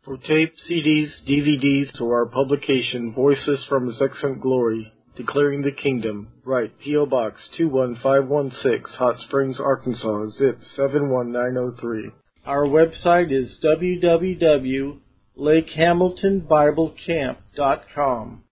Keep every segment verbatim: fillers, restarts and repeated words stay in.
For tape, C Ds, D V Ds, or our publication, Voices from His Excellent Glory, Declaring the Kingdom, write P O. Box two one five one six, Hot Springs, Arkansas, zip seven one nine zero three. Our website is w w w dot lake hamilton bible camp dot com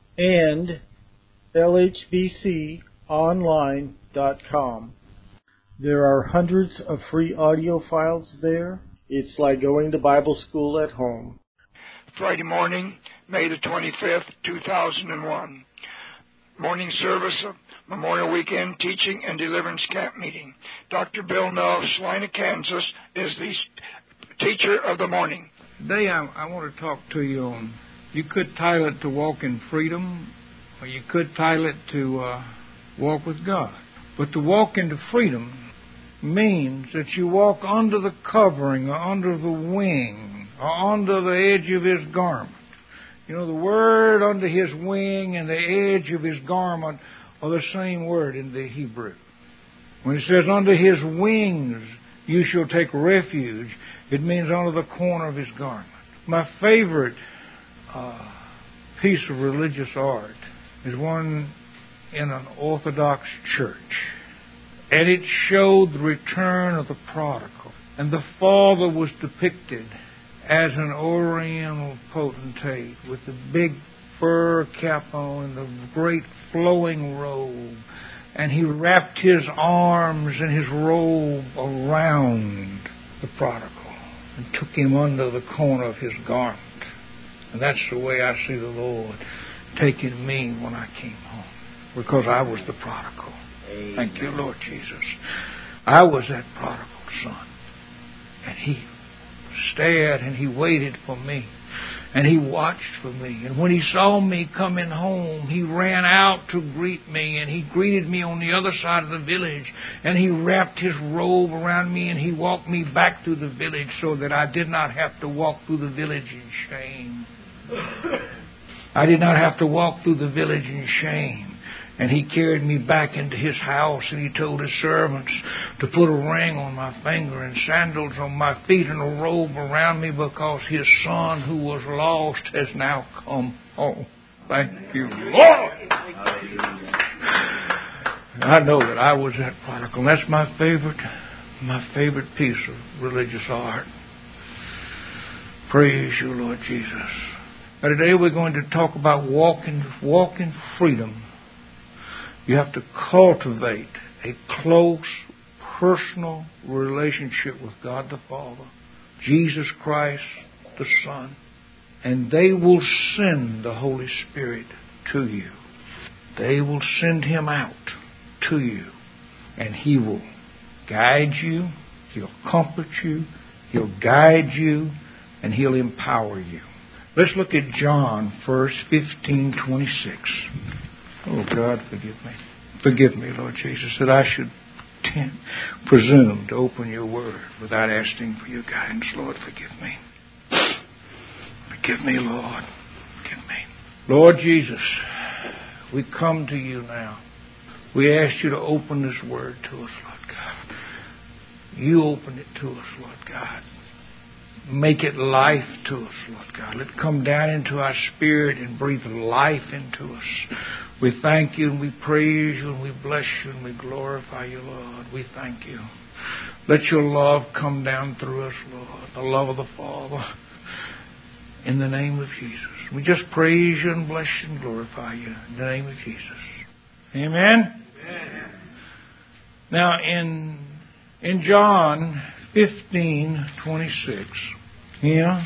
and l h b c online dot com. There are hundreds of free audio files there. It's like going to Bible school at home. Friday morning, May the twenty-fifth, two thousand one. Morning service of Memorial Weekend Teaching and Deliverance Camp Meeting. Doctor Bill Null of Salina, Kansas, is the teacher of the morning. Today I, I want to talk to you on, you could title it To Walk in Freedom, or you could title it To uh, Walk with God. But to walk into freedom means that you walk under the covering or under the wing or under the edge of His garment. You know, the word under His wing and the edge of His garment are the same word in the Hebrew. When it says under His wings you shall take refuge, it means under the corner of His garment. My favorite uh, piece of religious art is one in an Orthodox church. And it showed the return of the prodigal. And the father was depicted as an oriental potentate with the big fur cap on and the great flowing robe. And he wrapped his arms and his robe around the prodigal and took him under the corner of his garment. And that's the way I see the Lord taking me when I came home, because I was the prodigal. Amen. Thank you, Lord Jesus. I was that prodigal son. And He stared and He waited for me. And He watched for me. And when He saw me coming home, He ran out to greet me. And He greeted me on the other side of the village. And He wrapped His robe around me and He walked me back through the village so that I did not have to walk through the village in shame. I did not have to walk through the village in shame. And He carried me back into His house, and He told His servants to put a ring on my finger and sandals on my feet and a robe around me, because His son who was lost has now come home. Thank you, Lord. I know that I was that prodigal. That's my favorite, my favorite piece of religious art. Praise you, Lord Jesus. Now today we're going to talk about walking, walking freedom. You have to cultivate a close, personal relationship with God the Father, Jesus Christ the Son, and they will send the Holy Spirit to you. They will send Him out to you, and He will guide you, He'll comfort you, He'll guide you, and He'll empower you. Let's look at John first, fifteen twenty-six. Oh, God, forgive me. Forgive me, Lord Jesus, that I should ten, presume to open your word without asking for your guidance. Lord, forgive me. Forgive me, Lord. Forgive me. Lord Jesus, we come to you now. We ask you to open this word to us, Lord God. You open it to us, Lord God. Make it life to us, Lord God. Let it come down into our spirit and breathe life into us. We thank you and we praise you and we bless you and we glorify you, Lord. We thank you. Let your love come down through us, Lord. The love of the Father. In the name of Jesus. We just praise you and bless you and glorify you. In the name of Jesus. Amen? Amen. Now in, in John fifteen twenty-six, here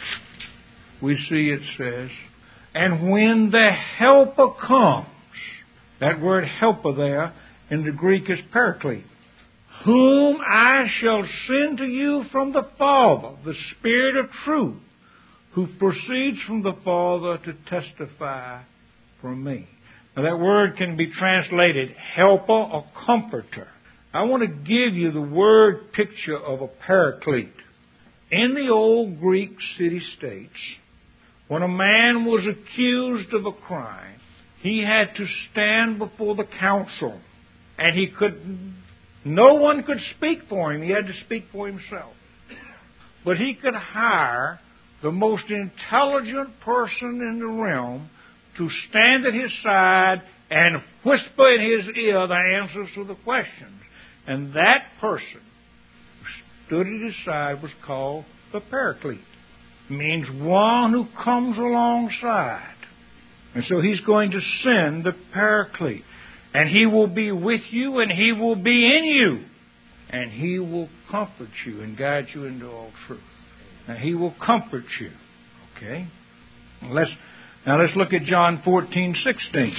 we see it says, and when the Helper comes, that word helper there in the Greek is paraclete, whom I shall send to you from the Father, the Spirit of truth, who proceeds from the Father to testify for me. Now that word can be translated helper or comforter. I want to give you the word picture of a paraclete. In the old Greek city-states, when a man was accused of a crime, he had to stand before the council, and he could, no one could speak for him. He had to speak for himself. But he could hire the most intelligent person in the realm, to stand at his side and whisper in his ear the answers to the questions. And that person who stood at his side was called the Paraclete. It means one who comes alongside. And so he's going to send the Paraclete. And he will be with you, and he will be in you. And he will comfort you and guide you into all truth. Now, he will comfort you. Okay? Let's, now let's look at John fourteen sixteen.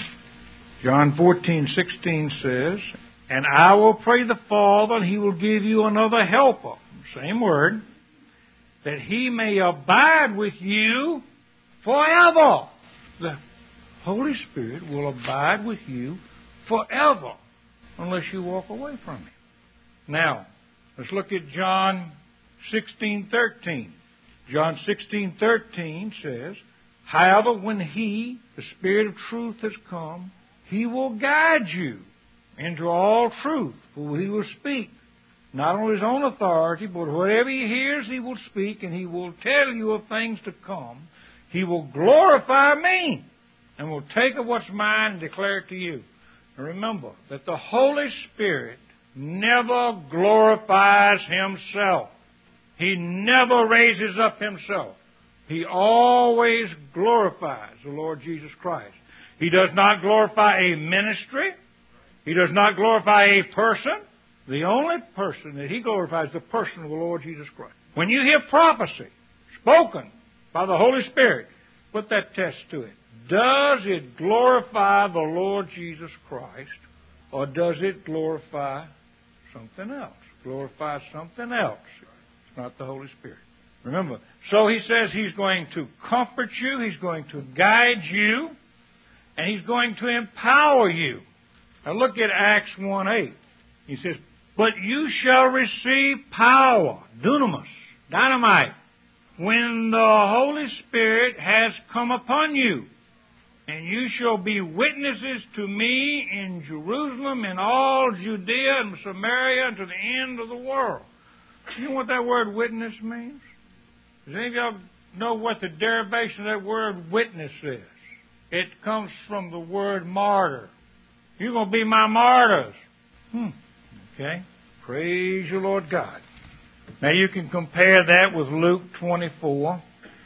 John fourteen sixteen says, "And I will pray the Father, and he will give you another helper," same word, "that he may abide with you forever." The Holy Spirit will abide with you forever unless you walk away from him. Now, let's look at John sixteen thirteen. John sixteen thirteen says, "However, when he, the Spirit of truth, has come, he will guide you into all truth, for he will speak not on his own authority, but whatever he hears he will speak, and he will tell you of things to come. He will glorify me, and will take of what's mine and declare it to you." And remember that the Holy Spirit never glorifies himself. He never raises up himself. He always glorifies the Lord Jesus Christ. He does not glorify a ministry. He does not glorify a person. The only person that he glorifies is the person of the Lord Jesus Christ. When you hear prophecy spoken by the Holy Spirit, put that test to it. Does it glorify the Lord Jesus Christ, or does it glorify something else? Glorify something else. It's not the Holy Spirit. Remember, so he says he's going to comfort you, he's going to guide you, and he's going to empower you. Now look at Acts one eight. He says, "But you shall receive power," dunamis, dynamite, "when the Holy Spirit has come upon you. And you shall be witnesses to me in Jerusalem, in all Judea and Samaria, and to the end of the world." You know what that word witness means? Does any of y'all know what the derivation of that word witness is? It comes from the word martyr. You're going to be my martyrs. Hmm. Okay. Praise you, Lord God. Now you can compare that with Luke twenty-four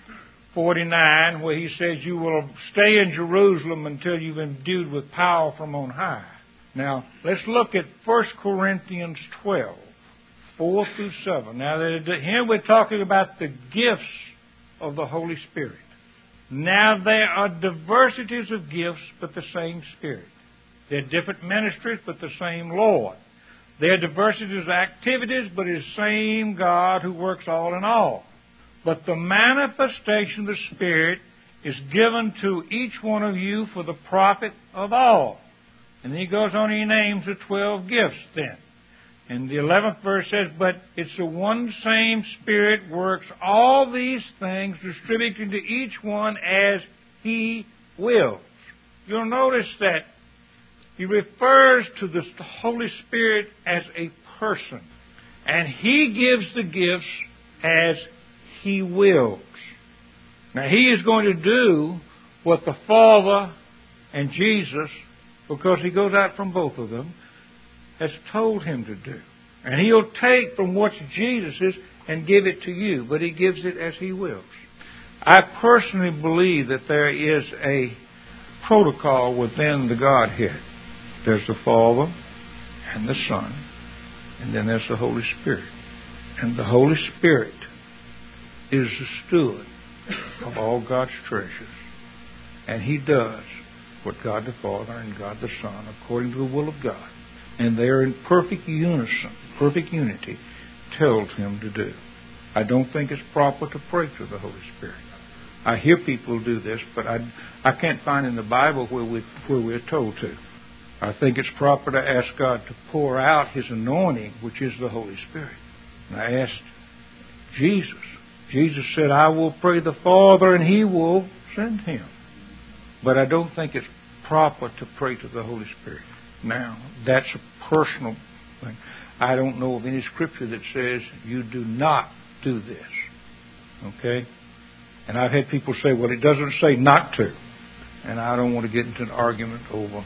forty-nine, where he says you will stay in Jerusalem until you've been endued with power from on high. Now, let's look at First Corinthians twelve, four through seven. Now, here we're talking about the gifts of the Holy Spirit. Now, there are diversities of gifts, but the same Spirit. There are different ministries, but the same Lord. There are diversities of activities, but it's the same God who works all in all. But the manifestation of the Spirit is given to each one of you for the profit of all. And then he goes on and he names the twelve gifts then. And the eleventh verse says, "But it's the one same Spirit works all these things, distributing to each one as he wills." You'll notice that he refers to the Holy Spirit as a person. And he gives the gifts as he wills. Now, he is going to do what the Father and Jesus, because he goes out from both of them, has told him to do. And he'll take from what's Jesus's and give it to you, but he gives it as he wills. I personally believe that there is a protocol within the Godhead. There's the Father and the Son, and then there's the Holy Spirit. And the Holy Spirit is the steward of all God's treasures. And he does what God the Father and God the Son, according to the will of God, and they are in perfect unison, perfect unity, tells him to do. I don't think it's proper to pray to the Holy Spirit. I hear people do this, but I, I can't find in the Bible where, we, where we're told to. I think it's proper to ask God to pour out his anointing, which is the Holy Spirit. And I asked Jesus. Jesus said, "I will pray the Father, and he will send him." But I don't think it's proper to pray to the Holy Spirit. Now, that's a personal thing. I don't know of any scripture that says you do not do this. Okay? And I've had people say, well, it doesn't say not to. And I don't want to get into an argument over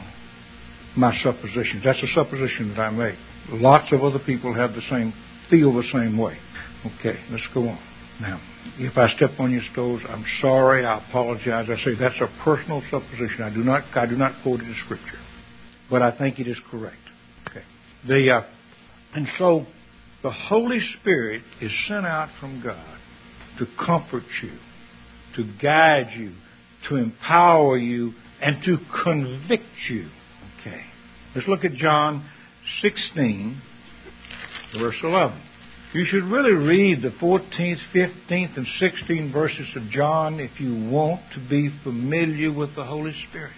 my suppositions. That's a supposition that I make. Lots of other people have the same, feel the same way. Okay, let's go on. Now, if I step on your toes, I'm sorry. I apologize. I say that's a personal supposition. I do not, I do not quote it in Scripture, but I think it is correct. Okay. The uh, and so the Holy Spirit is sent out from God to comfort you, to guide you, to empower you, and to convict you. Okay. Let's look at John sixteen, verse eleven. You should really read the fourteenth, fifteenth, and sixteenth verses of John if you want to be familiar with the Holy Spirit.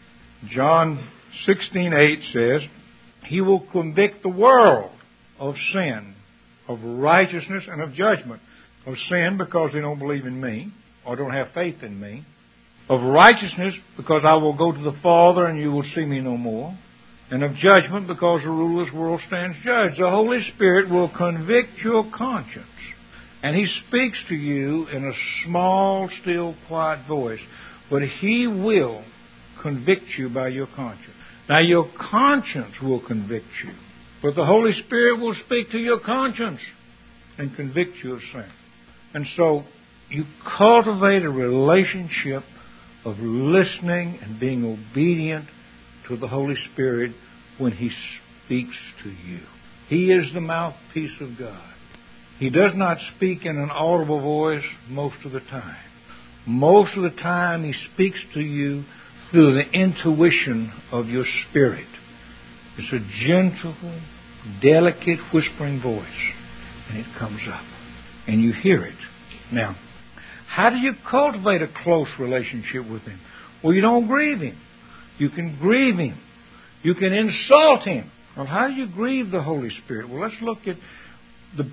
John sixteen eight says, He will convict the world of sin, of righteousness, and of judgment. Of sin because they don't believe in me or don't have faith in me. Of righteousness because I will go to the Father and you will see me no more. And of judgment because the ruler of this world stands judged. The Holy Spirit will convict your conscience. And He speaks to you in a small, still, quiet voice. But He will convict you by your conscience. Now your conscience will convict you. But the Holy Spirit will speak to your conscience and convict you of sin. And so you cultivate a relationship of listening and being obedient to the Holy Spirit when He speaks to you. He is the mouthpiece of God. He does not speak in an audible voice most of the time. Most of the time He speaks to you through the intuition of your spirit. It's a gentle, delicate, whispering voice. And it comes up. And you hear it. Now, how do you cultivate a close relationship with Him? Well, you don't grieve Him. You can grieve Him. You can insult Him. Well, how do you grieve the Holy Spirit? Well, let's look at the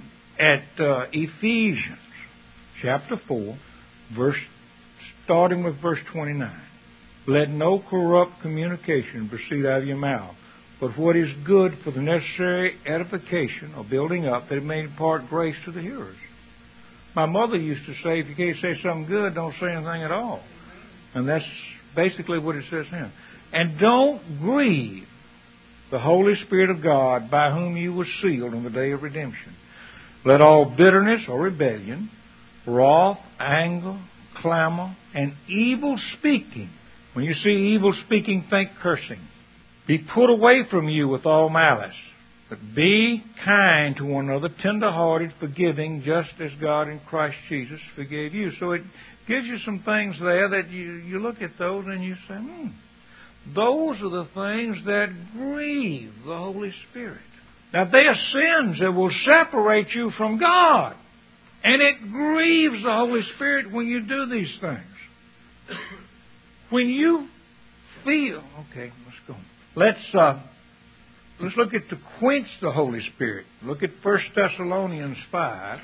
at uh, Ephesians chapter four, verse starting with verse twenty-nine. Let no corrupt communication proceed out of your mouth, but what is good for the necessary edification or building up, that it may impart grace to the hearers. My mother used to say, if you can't say something good, don't say anything at all. And that's basically what it says here. And don't grieve the Holy Spirit of God, by whom you were sealed on the day of redemption. Let all bitterness or rebellion, wrath, anger, clamor, and evil speaking. When you see evil speaking, think cursing. Be put away from you with all malice. But be kind to one another, tender-hearted, forgiving, just as God in Christ Jesus forgave you. So it gives you some things there that you, you look at those and you say, hmm, those are the things that grieve the Holy Spirit. Now, they are sins that will separate you from God. And it grieves the Holy Spirit when you do these things. When you feel... Okay, let's go. Let's... Uh, Let's look at to quench the Holy Spirit. Look at First Thessalonians five.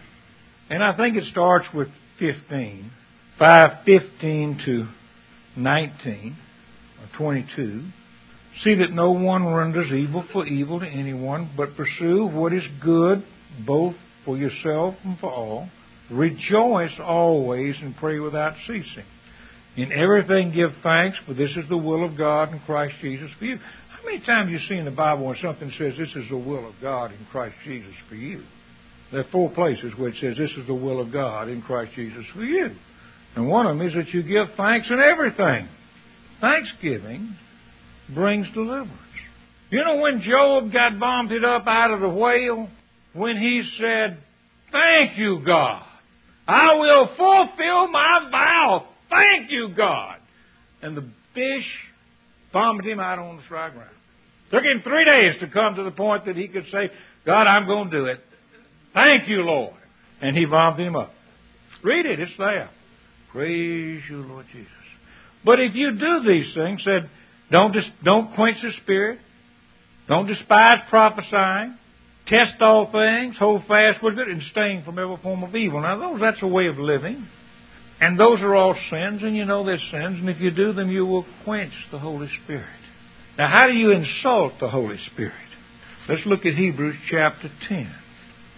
And I think it starts with fifteen. five fifteen to nineteen, or twenty-two. See that no one renders evil for evil to anyone, but pursue what is good, both for yourself and for all. Rejoice always and pray without ceasing. In everything give thanks, for this is the will of God in Christ Jesus for you. How many times you see in the Bible when something says this is the will of God in Christ Jesus for you? There are four places where it says this is the will of God in Christ Jesus for you. And one of them is that you give thanks in everything. Thanksgiving brings deliverance. You know when Job got vomited up out of the whale? When he said, thank you, God. I will fulfill my vow. Thank you, God. And the fish vomited him out on the dry ground. Took him three days to come to the point that he could say, God, I'm going to do it. Thank you, Lord. And he vomited him up. Read it. It's there. Praise you, Lord Jesus. But if you do these things, said, don't, dis- don't quench the Spirit. Don't despise prophesying. Test all things. Hold fast with it. And abstain from every form of evil. Now, those, that's a way of living. And those are all sins, and you know they're sins, and if you do them, you will quench the Holy Spirit. Now, how do you insult the Holy Spirit? Let's look at Hebrews chapter ten.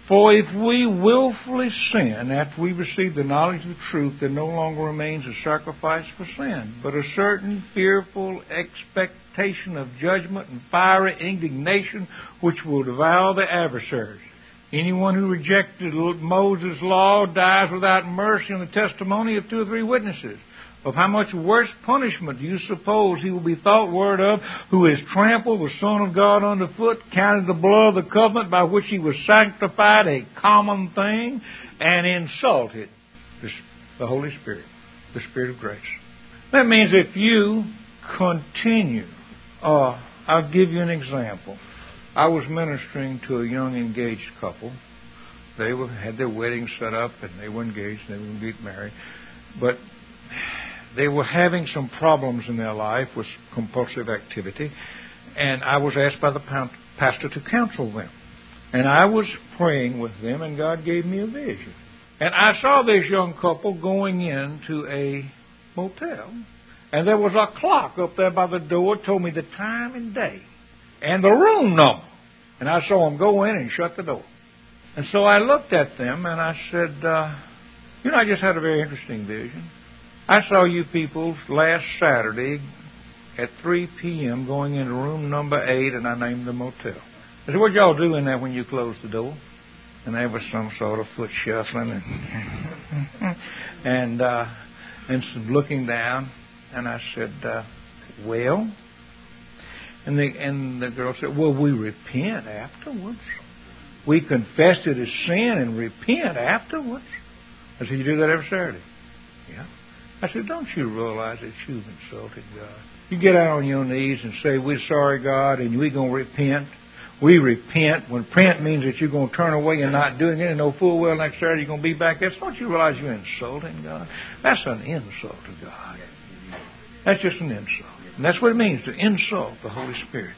For if we willfully sin after we receive the knowledge of the truth, there no longer remains a sacrifice for sin, but a certain fearful expectation of judgment and fiery indignation which will devour the adversaries. Anyone who rejected Moses' law dies without mercy on the testimony of two or three witnesses. Of how much worse punishment do you suppose he will be thought worthy of, who has trampled the Son of God underfoot, counted the blood of the covenant by which he was sanctified a common thing, and insulted the, the Holy Spirit, the Spirit of grace? That means if you continue, uh, I'll give you an example. I was ministering to a young engaged couple. They were, had their wedding set up, and they were engaged, and they were going to get married. But they were having some problems in their life with compulsive activity, and I was asked by the pastor to counsel them. And I was praying with them, and God gave me a vision. And I saw this young couple going into a motel, and there was a clock up there by the door, told me the time and day, and the room number. And I saw them go in and shut the door. And so I looked at them, and I said, uh, you know, I just had a very interesting vision. I saw you people last Saturday at three p.m. going into room number eight, and I named the motel. I said, what y'all do in there when you close the door? And there was some sort of foot shuffling and and, uh, and some looking down. And I said, uh, well? And the, and the girl said, well, we repent afterwards. We confess it as sin and repent afterwards. I said, you do that every Saturday? Yeah. I said, don't you realize that you've insulted God? You get out on your knees and say, we're sorry, God, and we're going to repent. We repent. When repent means that you're going to turn away and not doing it, and know full well next Saturday you're going to be back there. So don't you realize you're insulting God? That's an insult to God. That's just an insult. And that's what it means, to insult the Holy Spirit.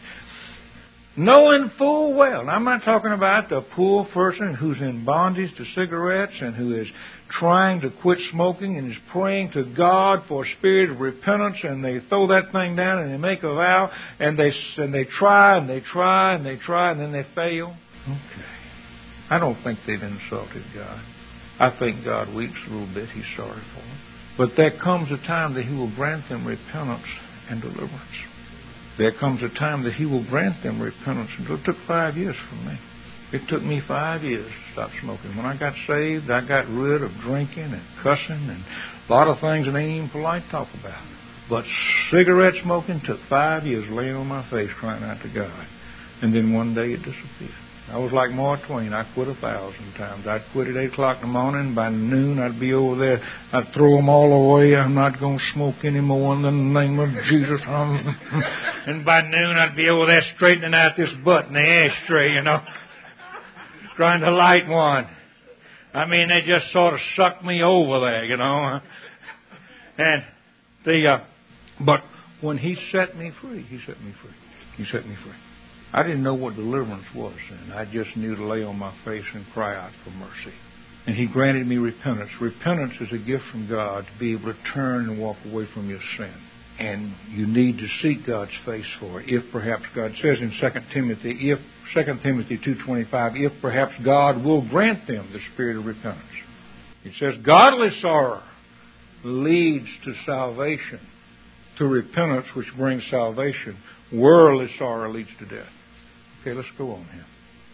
Knowing full well, and I'm not talking about the poor person who's in bondage to cigarettes and who is trying to quit smoking and is praying to God for a spirit of repentance, and they throw that thing down and they make a vow and they and they try and they try and they try and then they fail. Okay. I don't think they've insulted God. I think God weeps a little bit. He's sorry for them. But there comes a time that He will grant them repentance and deliverance. There comes a time that He will grant them repentance. It took five years for me. It took me five years to stop smoking. When I got saved, I got rid of drinking and cussing and a lot of things that ain't even polite to talk about. But cigarette smoking took five years laying on my face crying out to God. And then one day it disappeared. I was like Mark Twain. I quit a thousand times. I'd quit at eight o'clock in the morning. By noon, I'd be over there. I'd throw them all away. I'm not going to smoke anymore in the name of Jesus. And by noon, I'd be over there straightening out this butt in the ashtray, you know, trying to light one. I mean, they just sort of sucked me over there, you know. And the, uh, but when He set me free, He set me free. He set me free. I didn't know what deliverance was then. I just knew to lay on my face and cry out for mercy. And He granted me repentance. Repentance is a gift from God to be able to turn and walk away from your sin. And you need to seek God's face for it. If perhaps God says in Second Timothy, if Second Timothy two twenty-five, if perhaps God will grant them the spirit of repentance. It says, godly sorrow leads to salvation, to repentance which brings salvation. Worldly sorrow leads to death. Okay, let's go on here.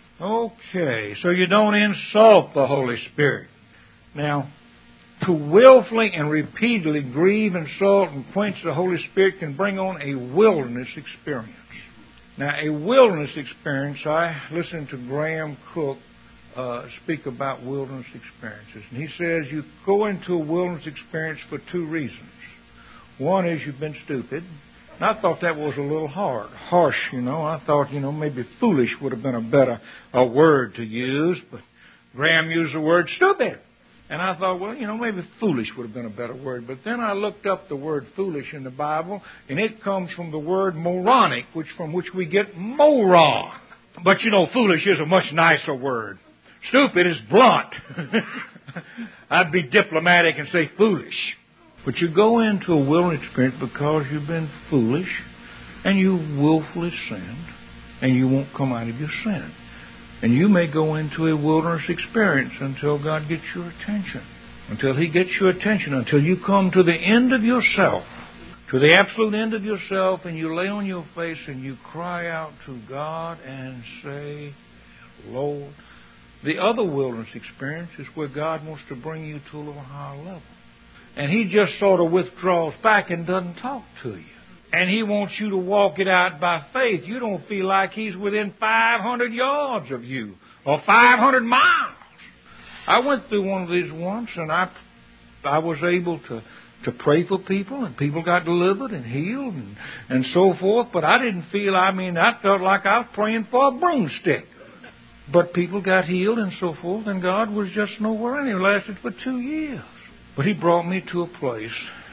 Okay, so you don't insult the Holy Spirit. Now, to willfully and repeatedly grieve, insult, and quench the Holy Spirit can bring on a wilderness experience. Now, a wilderness experience, I listened to Graham Cook uh, speak about wilderness experiences. And he says you go into a wilderness experience for two reasons. One is you've been stupid. And I thought that was a little hard, harsh, you know. I thought, you know, maybe foolish would have been a better a word to use. But Graham used the word stupid. And I thought, well, you know, maybe foolish would have been a better word. But then I looked up the word foolish in the Bible, and it comes from the word moronic, which from which we get moron. But, you know, foolish is a much nicer word. Stupid is blunt. I'd be diplomatic and say foolish. But you go into a wilderness experience because you've been foolish and you willfully sinned and you won't come out of your sin. And you may go into a wilderness experience until God gets your attention. Until He gets your attention. Until you come to the end of yourself. To the absolute end of yourself, and you lay on your face and you cry out to God and say, Lord. The other wilderness experience is where God wants to bring you to a little higher level. And He just sort of withdraws back and doesn't talk to you. And He wants you to walk it out by faith. You don't feel like He's within five hundred yards of you or five hundred miles. I went through one of these once, and I I was able to, to pray for people, and people got delivered and healed and, and so forth. But I didn't feel, I mean, I felt like I was praying for a broomstick. But people got healed and so forth, and God was just nowhere in it. It lasted for two years. But He brought me to a place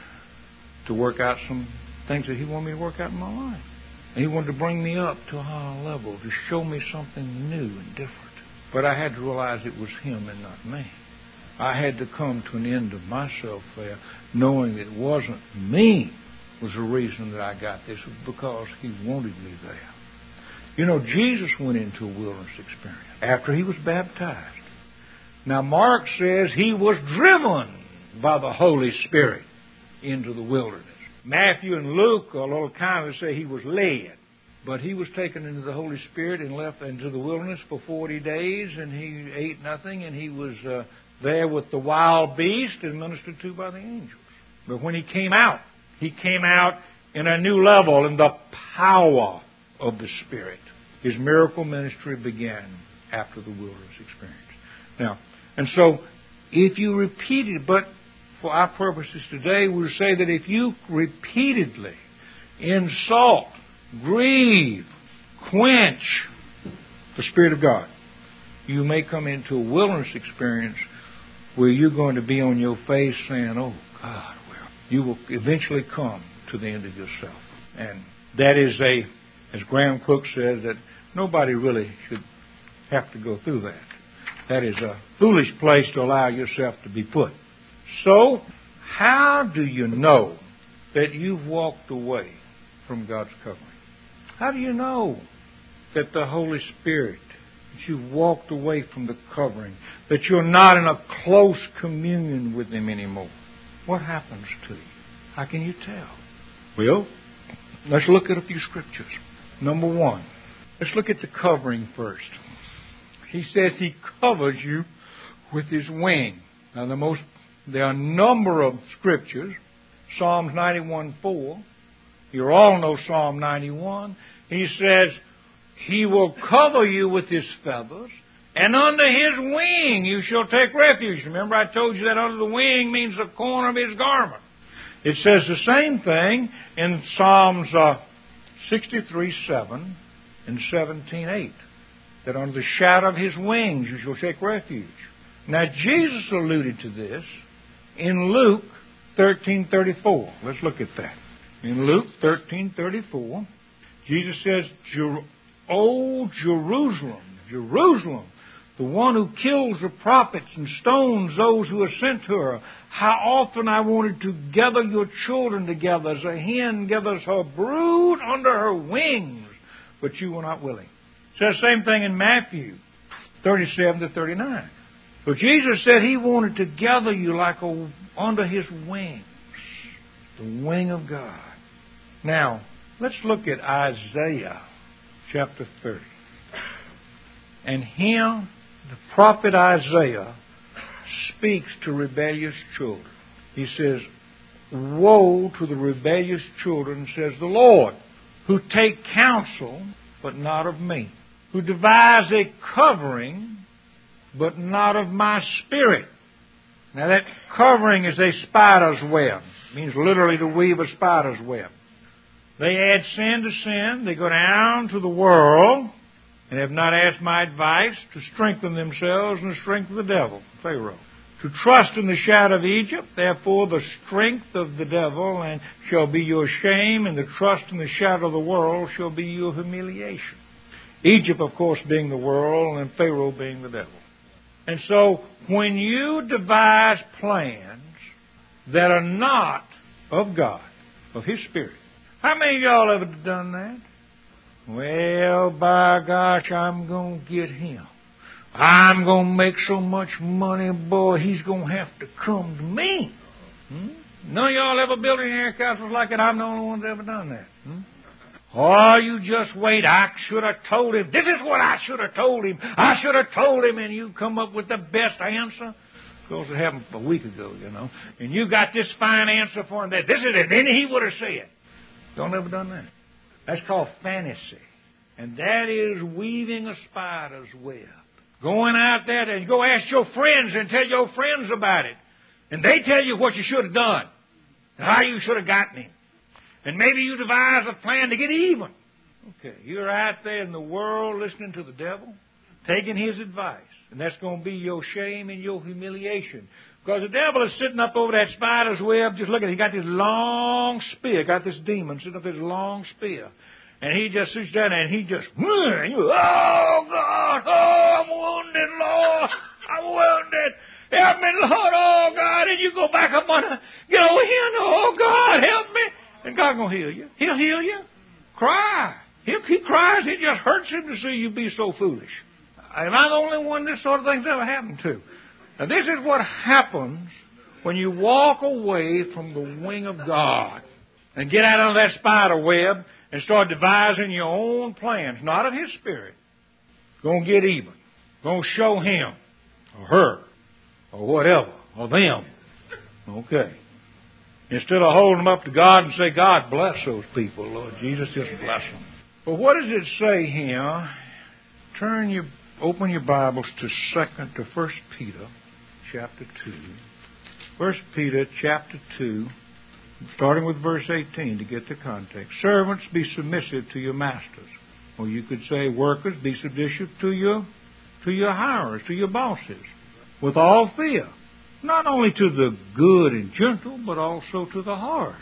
to work out some things that He wanted me to work out in my life. And He wanted to bring me up to a higher level, to show me something new and different. But I had to realize it was Him and not me. I had to come to an end of myself there, knowing that it wasn't me was the reason that I got this. It was because He wanted me there. You know, Jesus went into a wilderness experience after He was baptized. Now, Mark says He was driven by the Holy Spirit into the wilderness. Matthew and Luke, a little kindly, say He was led. But He was taken into the Holy Spirit and left into the wilderness for forty days, and He ate nothing, and He was uh, there with the wild beast and ministered to by the angels. But when He came out, He came out in a new level, in the power of the Spirit. His miracle ministry began after the wilderness experience. Now, and so, if you repeated, but for our purposes today, we'll say that if you repeatedly insult, grieve, quench the Spirit of God, you may come into a wilderness experience where you're going to be on your face saying, oh, God, well, you will eventually come to the end of yourself. And that is a, as Graham Cook says, that nobody really should have to go through that. That is a foolish place to allow yourself to be put. So, how do you know that you've walked away from God's covering? How do you know that the Holy Spirit, that you've walked away from the covering, that you're not in a close communion with Him anymore? What happens to you? How can you tell? Well, let's look at a few scriptures. Number one, let's look at the covering first. He says He covers you with His wing. Now, the most there are a number of scriptures. Psalms ninety-one four. You all know Psalm ninety-one. He says, He will cover you with His feathers, and under His wing you shall take refuge. Remember, I told you that under the wing means the corner of His garment. It says the same thing in Psalms uh, sixty-three seven and seventeen eight. That under the shadow of His wings you shall take refuge. Now, Jesus alluded to this in Luke thirteen thirty-four. Let's look at that. In Luke thirteen thirty-four, Jesus says, O Jerusalem, Jerusalem, the one who kills the prophets and stones those who are sent to her, how often I wanted to gather your children together as a hen gathers her brood under her wings, but you were not willing. It says the same thing in Matthew thirty-seven to thirty-nine. So Jesus said He wanted to gather you like a, under His wings, the wing of God. Now, let's look at Isaiah chapter thirty. And here, the prophet Isaiah speaks to rebellious children. He says, woe to the rebellious children, says the Lord, who take counsel, but not of me, who devise a covering, but not of my Spirit. Now that covering is a spider's web. It means literally to weave a spider's web. They add sin to sin. They go down to the world and have not asked my advice to strengthen themselves in the strength of the devil, Pharaoh. To trust in the shadow of Egypt, therefore the strength of the devil and shall be your shame, and the trust in the shadow of the world shall be your humiliation. Egypt, of course, being the world, and Pharaoh being the devil. And so, when you devise plans that are not of God, of His Spirit, how many of y'all ever done that? Well, by gosh, I'm going to get him. I'm going to make so much money, boy, he's going to have to come to me. Hmm? None of y'all ever built any air castles like that? I'm the only one that's ever done that. Hmm? Oh, you just wait. I should have told him. This is what I should have told him. I should have told him, and you come up with the best answer. Of course, it happened a week ago, you know. And you got this fine answer for him that this is it. Then he would have said. Don't ever done that. That's called fantasy. And that is weaving a spider's web. Going out there and go ask your friends and tell your friends about it. And they tell you what you should have done. And how you should have gotten him. And maybe you devise a plan to get even. Okay, you're out there in the world listening to the devil, taking his advice. And that's going to be your shame and your humiliation. Because the devil is sitting up over that spider's web, just looking. He got this long spear, got this demon sitting up this long spear. And he just sits down and he just, and you, oh, God, oh, I'm wounded, Lord, I'm wounded. Help me, Lord, oh, God. And you go back up on, get over here, oh, God, help me. And God's going to heal you. He'll heal you. Cry. He, he cries. It just hurts him to see you be so foolish. Am I the only one this sort of thing's ever happened to? Now, this is what happens when you walk away from the wing of God and get out of that spider web and start devising your own plans, not of His Spirit. Going to get even. Going to show him or her or whatever or them. Okay. Instead of holding them up to God and say, God bless those people, Lord Jesus, just bless them. But what does it say here? Turn your, open your Bibles to second, to First Peter, chapter two. First Peter, chapter two, starting with verse eighteen to get the context. Servants, be submissive to your masters. Or you could say, workers, be submissive to your, to your hirers, to your bosses, with all fear. Not only to the good and gentle, but also to the harsh.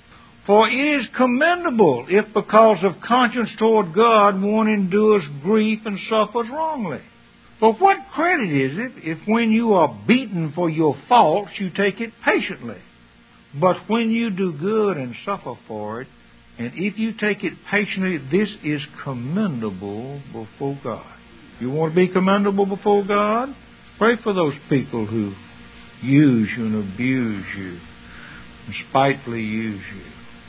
For it is commendable if because of conscience toward God one endures grief and suffers wrongly. For what credit is it if when you are beaten for your faults you take it patiently? But when you do good and suffer for it, and if you take it patiently, this is commendable before God. You want to be commendable before God? Pray for those people who use you and abuse you and spitefully use you,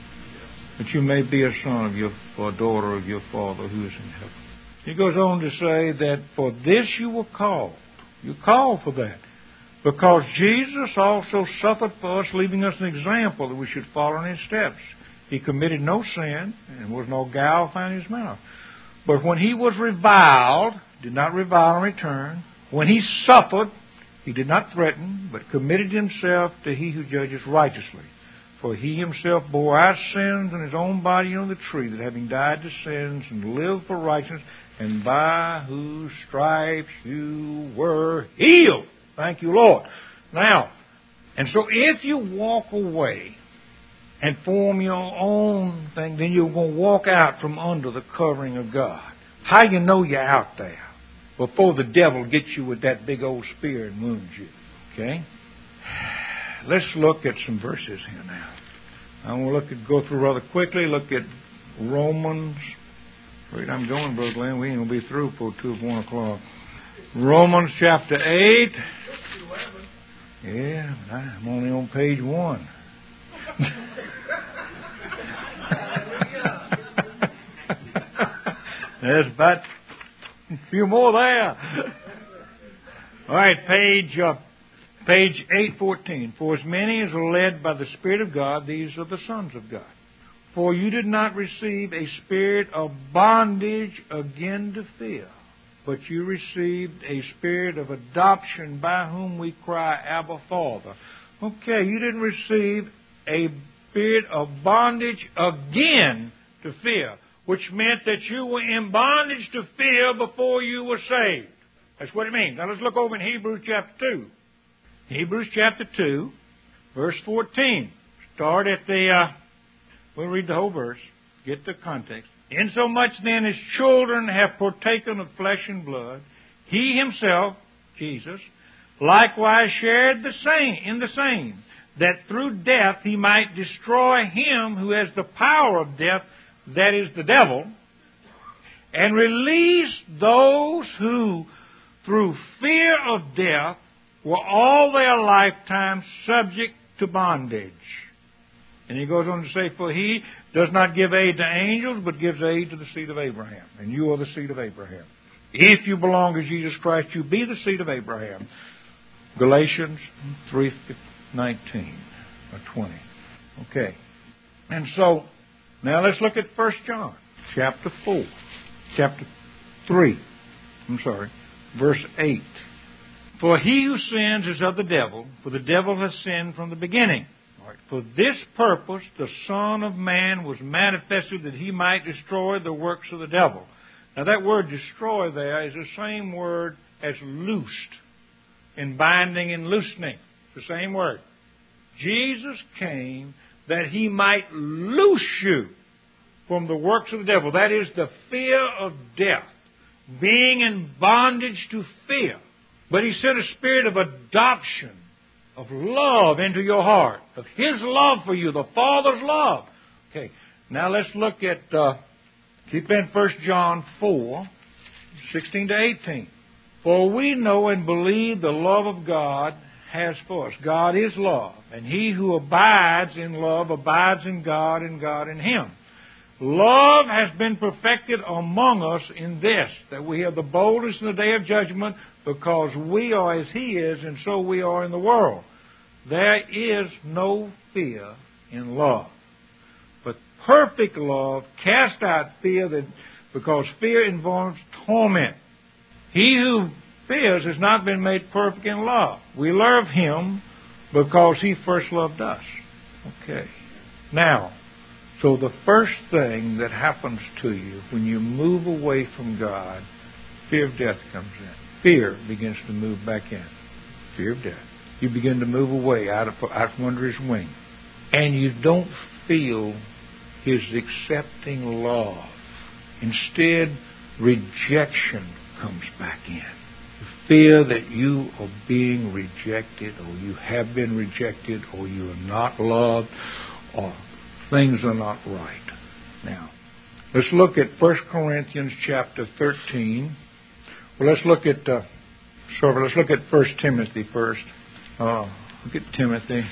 that you may be a son of your, or a daughter of your Father who is in heaven. He goes on to say that for this you were called. You're called for that. Because Jesus also suffered for us, leaving us an example that we should follow in His steps. He committed no sin, and was no guile found in His mouth. But when He was reviled, did not revile in return. When He suffered, He did not threaten, but committed Himself to He who judges righteously. For He Himself bore our sins in His own body on the tree, that having died to sins and lived for righteousness, and by whose stripes you were healed. Thank you, Lord. Now, and so if you walk away and form your own thing, then you're going to walk out from under the covering of God. How you know you're out there? Before the devil gets you with that big old spear and wounds you. Okay? Let's look at some verses here now. I want to look at, go through rather quickly, look at Romans. Wait, I'm going, Brother Glenn. We ain't going to be through before two or one o'clock. Romans chapter eight. Yeah, I'm only on page one. There's about a few more there. All right, page uh, page eight fourteen. For as many as are led by the Spirit of God, these are the sons of God. For you did not receive a spirit of bondage again to fear, but you received a spirit of adoption by whom we cry, Abba, Father. Okay, you didn't receive a spirit of bondage again to fear, which meant that you were in bondage to fear before you were saved. That's what it means. Now let's look over in Hebrews chapter two. Hebrews chapter two, verse fourteen. Start at the, uh, we'll read the whole verse, get the context. Insomuch then as children have partaken of flesh and blood, He Himself, Jesus, likewise shared the same in the same, that through death He might destroy him who has the power of death, that is the devil, and release those who through fear of death, were all their lifetime subject to bondage. And he goes on to say, for he does not give aid to angels, but gives aid to the seed of Abraham. And you are the seed of Abraham. If you belong to Jesus Christ, you be the seed of Abraham. Galatians three nineteen or twenty. Okay. And so, now let's look at First John, chapter four, chapter three. I'm sorry, verse eight. For he who sins is of the devil, for the devil has sinned from the beginning. Right. For this purpose the Son of Man was manifested, that he might destroy the works of the devil. Now that word destroy there is the same word as loosed, in binding and loosening. It's the same word. Jesus came that he might loose you from the works of the devil. That is the fear of death, being in bondage to fear. But he sent a spirit of adoption, of love into your heart, of his love for you, the Father's love. Okay, now let's look at, uh, keep in First John four, sixteen to eighteen. For we know and believe the love of God has for us. God is love, and he who abides in love abides in God, and God in him. Love has been perfected among us in this, that we have the boldness in the day of judgment, because we are as he is, and so we are in the world. There is no fear in love, but perfect love casts out fear, that because fear involves torment. He who fears has not been made perfect in love. We love him because he first loved us. Okay. Now, so the first thing that happens to you when you move away from God, fear of death comes in. Fear begins to move back in. Fear of death. You begin to move away out, of, out from under his wing. And you don't feel his accepting love. Instead, rejection comes back in. You fear that you are being rejected, or you have been rejected, or you are not loved, or things are not right. Now, let's look at First Corinthians chapter thirteen. Well, let's look at, uh, sorry, let's look at First Timothy first. Uh, look at Timothy.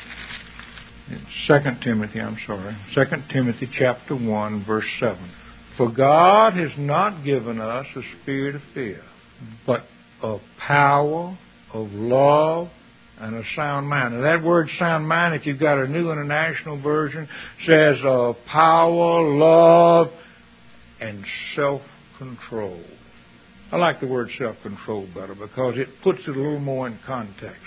Second Timothy, I'm sorry. Second Timothy chapter one, verse seven. For God has not given us a spirit of fear, but of power, of love, and a sound mind. Now that word sound mind, if you've got a New International Version, says of power, love, and self-control. I like the word self-control better because it puts it a little more in context.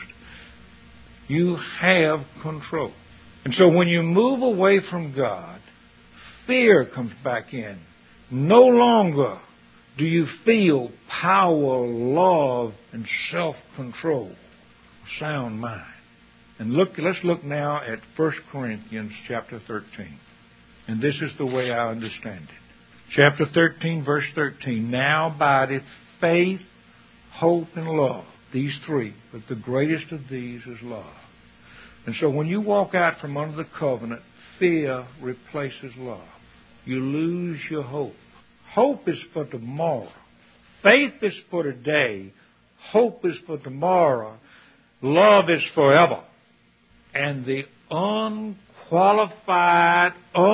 You have control. And so when you move away from God, fear comes back in. No longer do you feel power, love, and self-control. Sound mind. And look, let's look now at First Corinthians chapter thirteen. And this is the way I understand it. Chapter thirteen, verse thirteen. Now abideth faith, hope, and love. These three. But the greatest of these is love. And so when you walk out from under the covenant, fear replaces love. You lose your hope. Hope is for tomorrow. Faith is for today. Hope is for tomorrow. Love is forever. And the unqualified,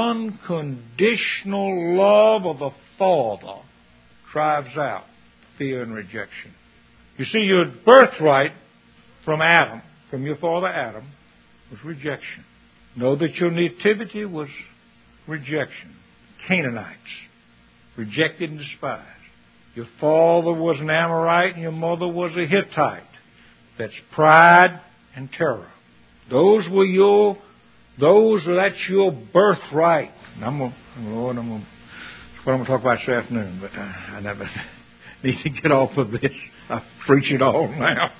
unconditional love of the Father drives out fear and rejection. You see, your birthright from Adam, from your father Adam, was rejection. Know that your nativity was rejection. Canaanites, rejected and despised. Your father was an Amorite and your mother was a Hittite. That's pride and terror. Those were your, those, that's your birthright. And I'm going to, Lord, I'm going to, that's what I'm going to talk about this afternoon, but uh, I never need to get off of this. I preach it all now.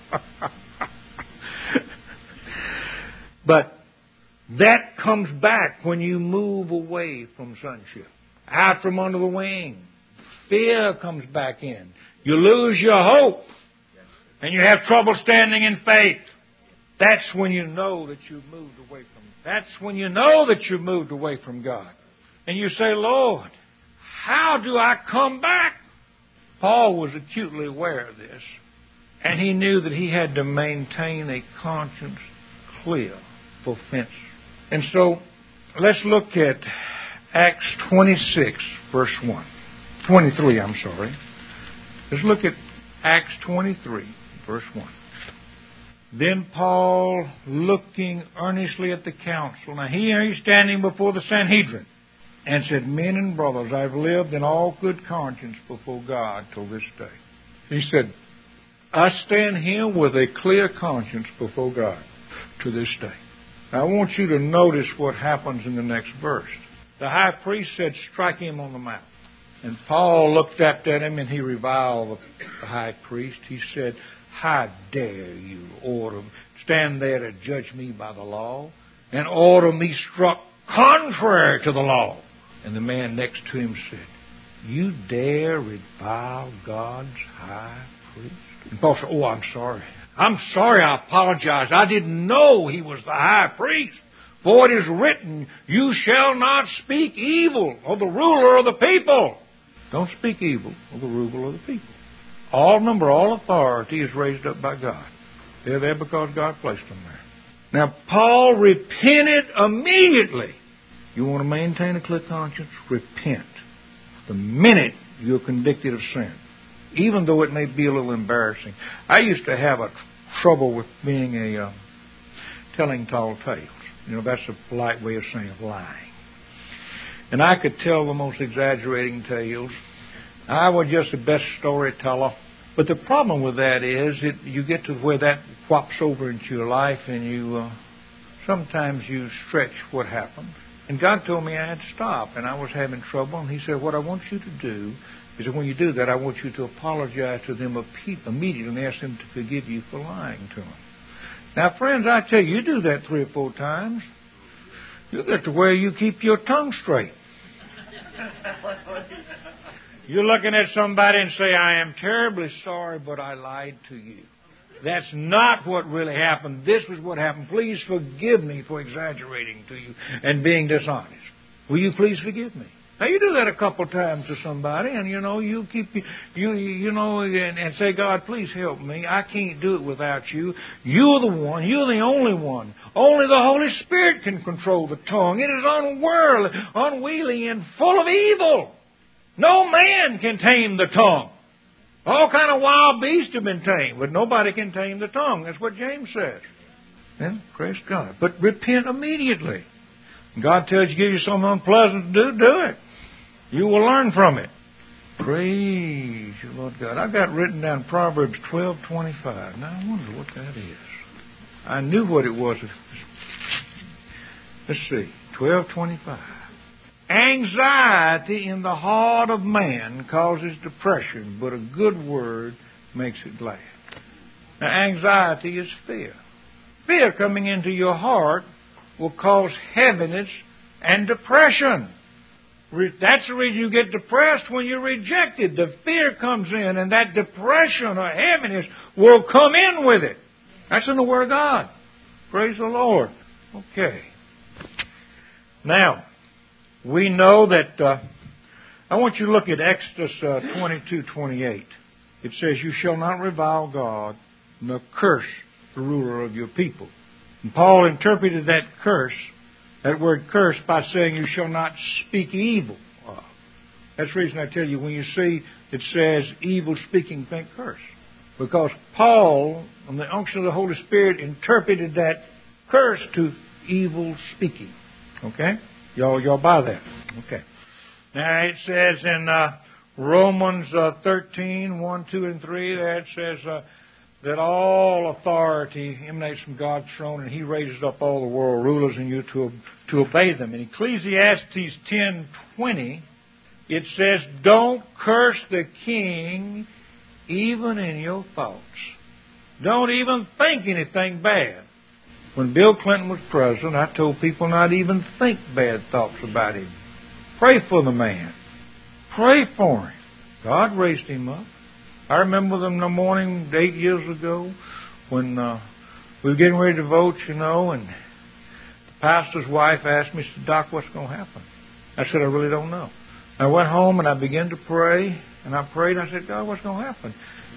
But that comes back when you move away from sonship. Out from under the wing. Fear comes back in. You lose your hope. And you have trouble standing in faith. That's when you know that you've moved away from God. That's when you know that you've moved away from God. And you say, Lord, how do I come back? Paul was acutely aware of this. And he knew that he had to maintain a conscience clear for offense. And so, let's look at Acts twenty-six, verse one. twenty-three, I'm sorry. Let's look at Acts twenty-three, verse one. Then Paul, looking earnestly at the council. Now here he's standing before the Sanhedrin, and said, Men and brothers, I've lived in all good conscience before God till this day. He said, I stand here with a clear conscience before God to this day. Now I want you to notice what happens in the next verse. The high priest said, strike him on the mouth. And Paul looked up at him and he reviled the high priest. He said, how dare you order, stand there to judge me by the law and order me struck contrary to the law? And the man next to him said, you dare revile God's high priest? And Paul said, oh, I'm sorry. I'm sorry, I apologize. I didn't know he was the high priest. For it is written, you shall not speak evil of the ruler of the people. Don't speak evil of the ruler of the people. All, remember, all authority is raised up by God. They're there because God placed them there. Now, Paul repented immediately. You want to maintain a clear conscience? Repent. The minute you're convicted of sin, even though it may be a little embarrassing. I used to have a tr- trouble with being a uh, telling tall tales. You know, that's a polite way of saying lying. And I could tell the most exaggerating tales. I was just the best storyteller. But the problem with that is it, you get to where that whops over into your life and you uh, sometimes you stretch what happened. And God told me I had to stop, and I was having trouble. And He said, what I want you to do is that when you do that, I want you to apologize to them immediately and ask them to forgive you for lying to them. Now, friends, I tell you, you do that three or four times, you'll get to where you keep your tongue straight. You're looking at somebody and say, I am terribly sorry, but I lied to you. That's not what really happened. This was what happened. Please forgive me for exaggerating to you and being dishonest. Will you please forgive me? Now, you do that a couple times to somebody, and, you know, you keep, you you know, and, and say, God, please help me. I can't do it without you. You're the one. You're the only one. Only the Holy Spirit can control the tongue. It is unworldly, unwieldy, and full of evil. No man can tame the tongue. All kind of wild beasts have been tamed, but nobody can tame the tongue. That's what James says. Then, praise God. But repent immediately. God tells you to give you something unpleasant to do, do it. You will learn from it. Praise you, Lord God. I've got written down Proverbs twelve twenty-five. Now, I wonder what that is. I knew what it was. Let's see. twelve twenty-five. Anxiety in the heart of man causes depression, but a good word makes it glad. Now, anxiety is fear. Fear coming into your heart will cause heaviness and depression. That's the reason you get depressed when you're rejected. The fear comes in, and that depression or heaviness will come in with it. That's in the Word of God. Praise the Lord. Okay. Now, we know that, uh, I want you to look at Exodus uh, twenty-two twenty-eight. It says, you shall not revile God, nor curse the ruler of your people. And Paul interpreted that curse, that word curse, by saying you shall not speak evil of. That's the reason I tell you, when you see it says evil speaking, think curse. Because Paul, on the unction of the Holy Spirit, interpreted that curse to evil speaking. Okay? Y'all, y'all buy that? Okay. Now it says in uh, Romans uh, thirteen, one, two, and three, there it says uh, that all authority emanates from God's throne, and He raises up all the world rulers in you to, to obey them. In Ecclesiastes ten twenty, it says, don't curse the king even in your thoughts. Don't even think anything bad. When Bill Clinton was president, I told people not even think bad thoughts about him. Pray for the man. Pray for him. God raised him up. I remember them in the morning eight years ago when uh, we were getting ready to vote, you know, and the pastor's wife asked me, she said, Doc, what's going to happen? I said, I really don't know. I went home and I began to pray, and I prayed. I said, God, what's going to happen?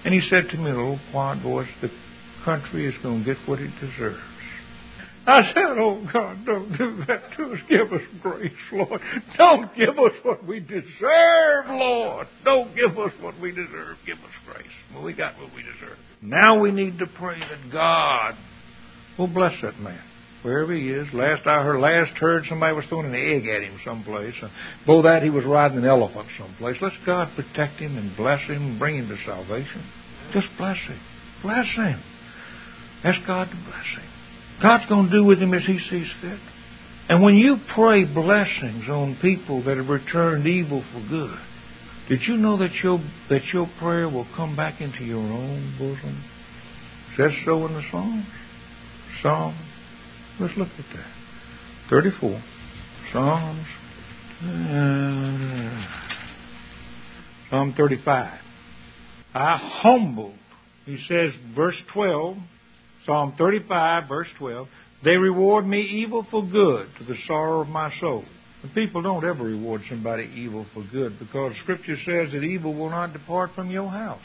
And he said to me in a little quiet voice, the country is going to get what it deserves. I said, oh, God, don't do that to us. Give us grace, Lord. Don't give us what we deserve, Lord. Don't give us what we deserve. Give us grace. Well, we got what we deserve. Now we need to pray that God will bless that man, wherever he is. Last I heard, last heard somebody was throwing an egg at him someplace. Before that, he was riding an elephant someplace. Let God protect him and bless him and bring him to salvation. Just bless him. Bless him. Ask God to bless him. God's going to do with him as he sees fit. And when you pray blessings on people that have returned evil for good, did you know that your, that your prayer will come back into your own bosom? It says so in the Psalms. Psalms. Let's look at that. thirty-four. Psalms. Uh, Psalm thirty-five. I humbled. He says, verse twelve. Psalm thirty-five, verse twelve, they reward me evil for good to the sorrow of my soul. And people don't ever reward somebody evil for good, because Scripture says that evil will not depart from your house.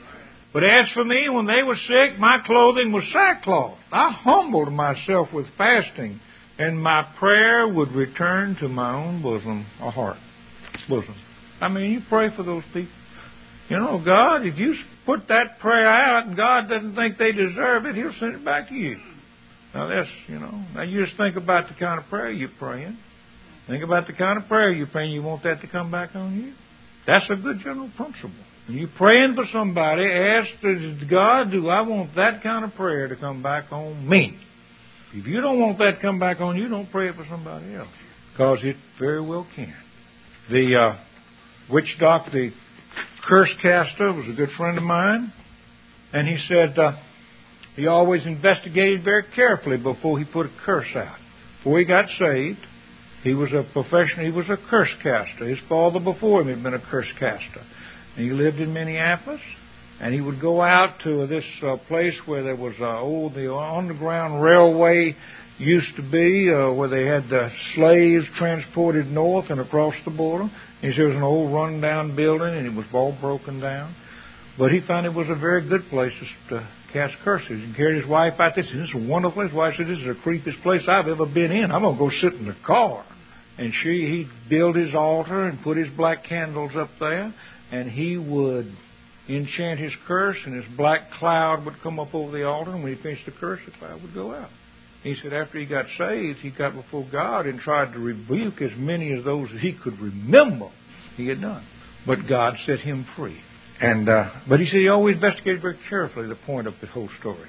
But as for me, when they were sick, my clothing was sackcloth. I humbled myself with fasting, and my prayer would return to my own bosom, or heart, bosom. I mean, you pray for those people. You know, God, if you put that prayer out and God doesn't think they deserve it, He'll send it back to you. Now, that's, you know, now you just think about the kind of prayer you're praying. Think about the kind of prayer you're praying. You want that to come back on you? That's a good general principle. When you're praying for somebody, ask God, do I want that kind of prayer to come back on me? If you don't want that to come back on you, don't pray it for somebody else, because it very well can. The uh, witch doctor, the curse caster, was a good friend of mine, and he said uh, he always investigated very carefully before he put a curse out. Before he got saved, he was a professional, he was a curse caster. His father before him had been a curse caster. And he lived in Minneapolis, and he would go out to this uh, place where there was uh, oh, the underground railway used to be, uh, where they had the slaves transported north and across the border. And he said it was an old run-down building, and it was all broken down. But he found it was a very good place to uh, cast curses. He carried his wife out there. He said, this is a wonderful place. His wife said, this is the creepiest place I've ever been in. I'm going to go sit in the car. And she, he'd build his altar and put his black candles up there, and he would enchant his curse, and his black cloud would come up over the altar, and when he finished the curse, the cloud would go out. He said after he got saved, he got before God and tried to rebuke as many of those that he could remember he had done. But God set him free. And uh, but he said he always investigated very carefully. The point of the whole story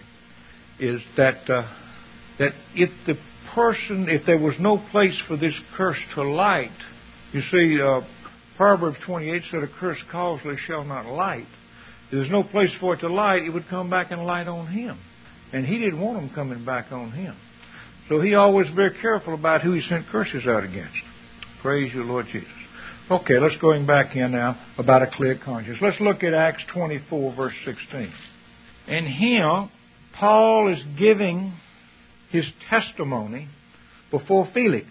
is that uh, that if the person, if there was no place for this curse to light, you see, uh, Proverbs twenty-eight said, a curse causeless shall not light. If there's no place for it to light, it would come back and light on him. And he didn't want them coming back on him. So he always was very careful about who he sent curses out against. Praise you, Lord Jesus. Okay, let's going back in now about a clear conscience. Let's look at Acts twenty-four, verse sixteen. And here, Paul is giving his testimony before Felix.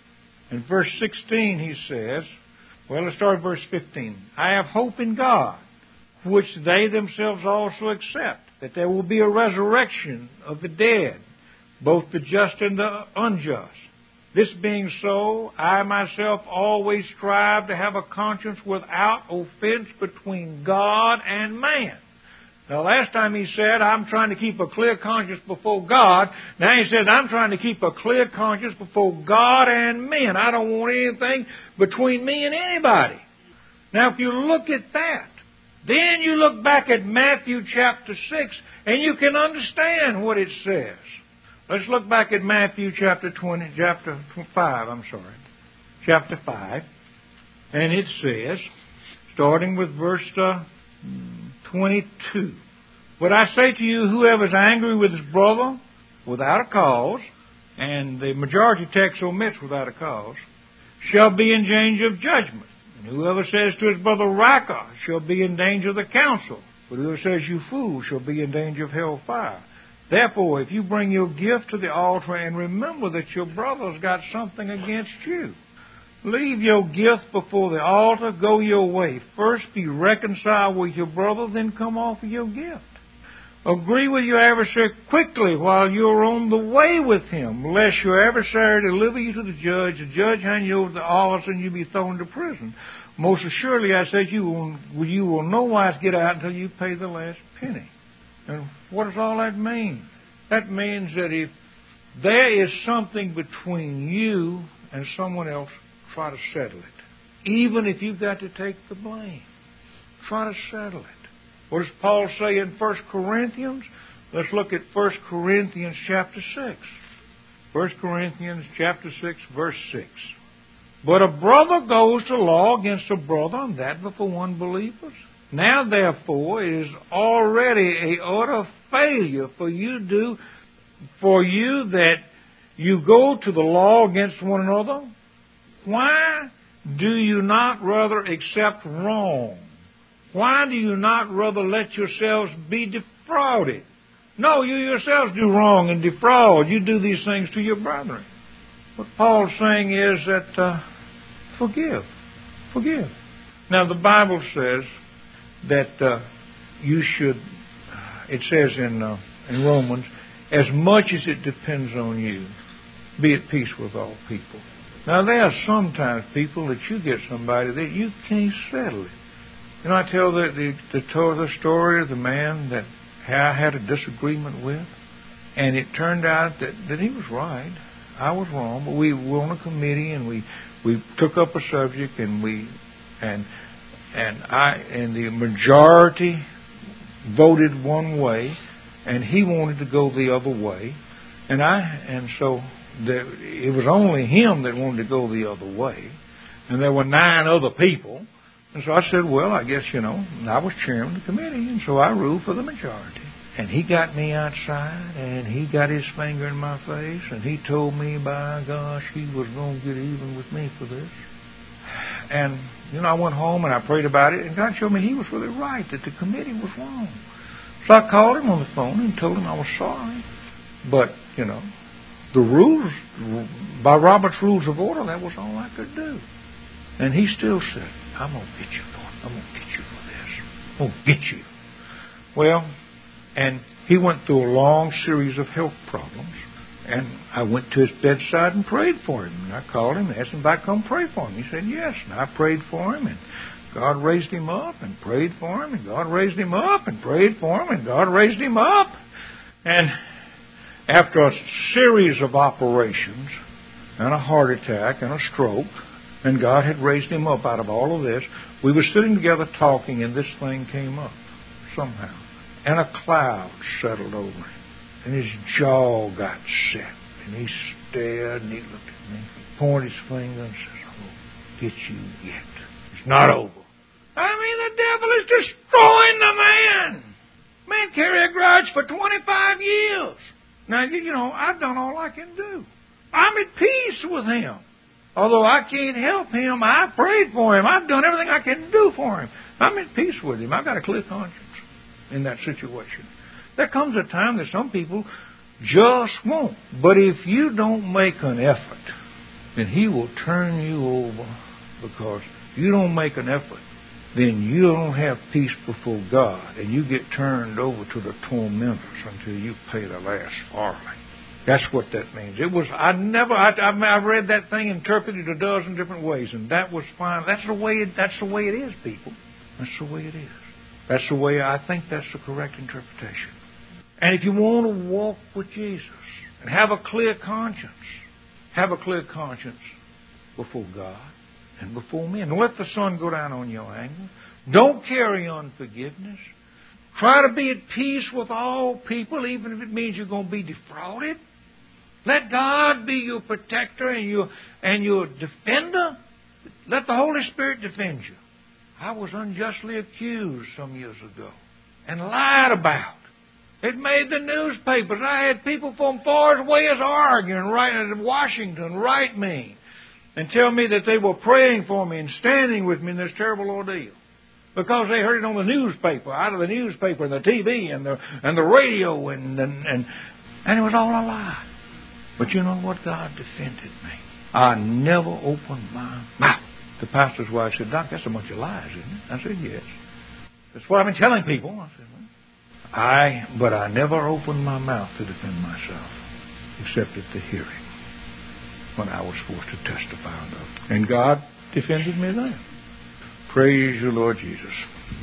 In verse sixteen, he says, well, let's start at verse fifteen. I have hope in God, which they themselves also accept, that there will be a resurrection of the dead, both the just and the unjust. This being so, I myself always strive to have a conscience without offense between God and man. Now, last time he said, I'm trying to keep a clear conscience before God. Now he says, I'm trying to keep a clear conscience before God and men. I don't want anything between me and anybody. Now, if you look at that, then you look back at Matthew chapter six, and you can understand what it says. Let's look back at Matthew chapter twenty, chapter five, I'm sorry, chapter five, and it says, starting with verse uh, twenty-two, but I say to you, whoever is angry with his brother without a cause, and the majority text omits without a cause, shall be in danger of judgment. And whoever says to his brother, Raca, shall be in danger of the council. But whoever says, you fool, shall be in danger of hellfire. Therefore, if you bring your gift to the altar and remember that your brother's got something against you, Leave your gift before the altar. Go your way. First be reconciled with your brother, then come offer your gift. Agree with your adversary quickly while you are on the way with him, lest your adversary deliver you to the judge, the judge hand you over to the officer, and you be thrown into prison. Most assuredly, I say, you will, you will no wise get out until you pay the last penny. And what does all that mean? That means that if there is something between you and someone else, try to settle it. Even if you've got to take the blame, try to settle it. What does Paul say in First Corinthians? Let's look at First Corinthians chapter six. First Corinthians chapter six, verse six. But a brother goes to law against a brother, and that before unbelievers. Now, therefore, it is already a utter failure for you do for you that you go to the law against one another. Why do you not rather accept wrong? Why do you not rather let yourselves be defrauded? No, you yourselves do wrong and defraud. You do these things to your brethren. What Paul's saying is that uh, forgive. Forgive. Now, the Bible says that uh, you should, it says in, uh, in Romans, as much as it depends on you, be at peace with all people. Now, there are sometimes people that you get somebody that you can't settle it. You know, I tell the, the, the, the story of the man that I had a disagreement with, and it turned out that, that he was right. I was wrong, but we were on a committee, and we, we took up a subject, and we and and I and the majority voted one way, and he wanted to go the other way, and I and so there, it was only him that wanted to go the other way, and there were nine other people. And so I said, well, I guess, you know, I was chairman of the committee, and so I ruled for the majority. And he got me outside, and he got his finger in my face, and he told me, by gosh, he was going to get even with me for this. And, you know, I went home and I prayed about it, and God showed me he was really right, that the committee was wrong. So I called him on the phone and told him I was sorry. But, you know, the rules, by Robert's Rules of Order, that was all I could do. And he still said, I'm going to get you for it. I'm going to get you for this. I'm going to get you. Well, and he went through a long series of health problems. And I went to his bedside and prayed for him. And I called him and asked him if I'd come pray for him. He said, yes. And I prayed for him. And God raised him up and prayed for him. And God raised him up and prayed for him. And God raised him up. And after a series of operations and a heart attack and a stroke, and God had raised him up out of all of this, we were sitting together talking, and this thing came up somehow. And a cloud settled over him. And his jaw got set. And he stared, and he looked at me, pointed his finger, and says, I'll get you yet. It's not over. I mean, the devil is destroying the man. Man carry a grudge for twenty-five years. Now, you know, I've done all I can do. I'm at peace with him. Although I can't help him, I prayed for him. I've done everything I can do for him. I'm at peace with him. I've got a clear conscience in that situation. There comes a time that some people just won't. But if you don't make an effort, then he will turn you over, because if you don't make an effort, then you don't have peace before God, and you get turned over to the tormentors until you pay the last farthing. That's what that means. It was, I never, I, I, I read that thing interpreted a dozen different ways, and that was fine. That's the way it, that's the way it is, people. That's the way it is. That's the way, I think that's the correct interpretation. And if you want to walk with Jesus and have a clear conscience, have a clear conscience before God and before men. Don't let the sun go down on your anger. Don't carry unforgiveness. Try to be at peace with all people, even if it means you're going to be defrauded. Let God be your protector and your, and your defender. Let the Holy Spirit defend you. I was unjustly accused some years ago and lied about. It made the newspapers. I had people from far away as arguing right in Washington write me and tell me that they were praying for me and standing with me in this terrible ordeal, because they heard it on the newspaper, out of the newspaper and the T V and the and the radio, and and and, and it was all a lie. But you know what? God defended me. I never opened my mouth. The pastor's wife said, Doc, that's a bunch of lies, isn't it? I said, yes. That's what I've been telling people. I said, well, I, but I never opened my mouth to defend myself, except at the hearing, when I was forced to testify on it. And God defended me then. Praise you, Lord Jesus.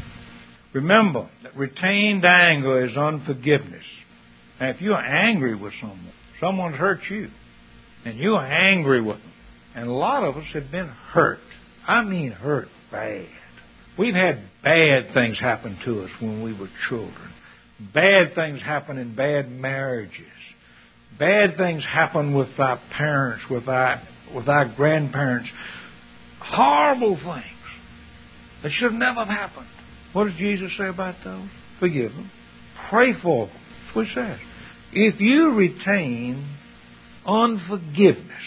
Remember that retained anger is unforgiveness. Now, if you're angry with someone, someone's hurt you, and you're angry with them, and a lot of us have been hurt. I mean hurt bad. We've had bad things happen to us when we were children. Bad things happen in bad marriages. Bad things happen with our parents, with our, with our grandparents. Horrible things that should never have happened. What does Jesus say about those? Forgive them. Pray for them. That's what he says. If you retain unforgiveness,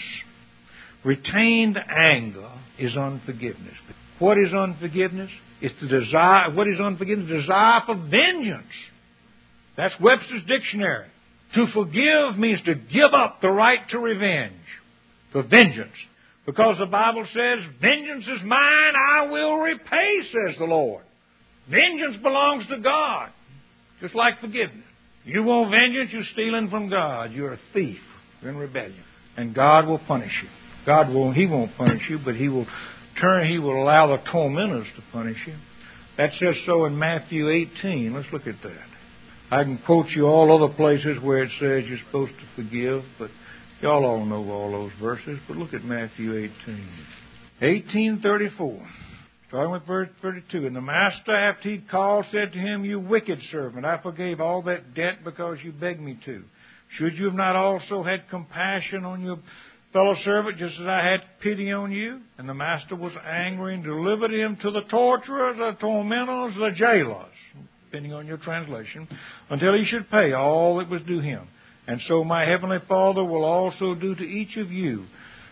retained anger is unforgiveness. What is unforgiveness? It's the desire. What is unforgiveness? Desire for vengeance. That's Webster's dictionary. To forgive means to give up the right to revenge, for vengeance. Because the Bible says, vengeance is mine, I will repay, says the Lord. Vengeance belongs to God, just like forgiveness. You want vengeance, you're stealing from God. You're a thief. You're in rebellion. And God will punish you. God won't, He won't punish you, but He will turn, He will allow the tormentors to punish you. That says so in Matthew eighteen. Let's look at that. I can quote you all other places where it says you're supposed to forgive, but y'all all know all those verses. But look at Matthew eighteen. eighteen thirty-four. Starting with verse thirty-two. And the master, after he'd called, said to him, You wicked servant, I forgave all that debt because you begged me to. Should you have not also had compassion on your fellow servant, just as I had pity on you? And the master was angry and delivered him to the torturers, the tormentors, the jailers, depending on your translation, until he should pay all that was due him. And so my heavenly Father will also do to each of you,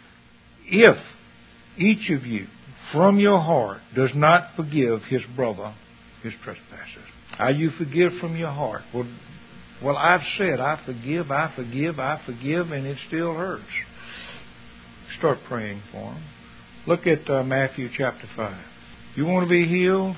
if each of you from your heart does not forgive his brother his trespasses. How you forgive from your heart? Well, well, I've said, I forgive, I forgive, I forgive, and it still hurts. Start praying for him. Look at uh, Matthew chapter five. You want to be healed?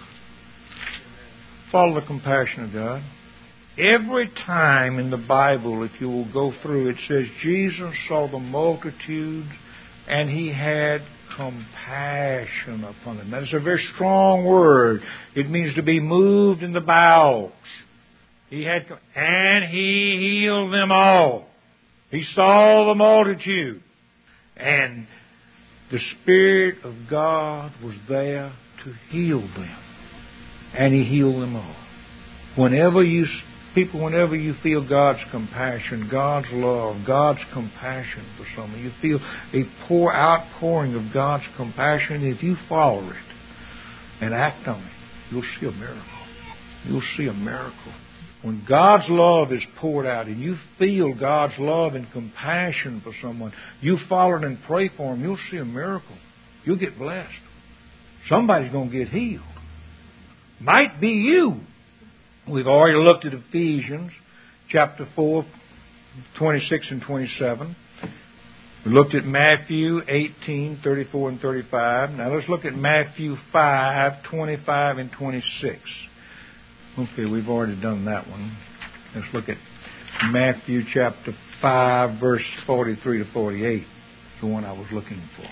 Follow the compassion of God. Every time in the Bible, if you will go through, it says Jesus saw the multitudes and he had compassion upon them. That is a very strong word. It means to be moved in the bowels. He had, and he healed them all. He saw the multitude, and the Spirit of God was there to heal them, and he healed them all. Whenever you People, whenever you feel God's compassion, God's love, God's compassion for someone, you feel a pour outpouring of God's compassion. If you follow it and act on it, you'll see a miracle. You'll see a miracle. When God's love is poured out and you feel God's love and compassion for someone, you follow it and pray for them, you'll see a miracle. You'll get blessed. Somebody's going to get healed. Might be you. We've already looked at Ephesians chapter four, twenty-six and twenty-seven. We looked at Matthew eighteen, thirty-four and thirty-five. Now let's look at Matthew five, twenty-five and twenty-six. Okay, we've already done that one. Let's look at Matthew chapter five, verse forty-three to forty-eight. The one I was looking for.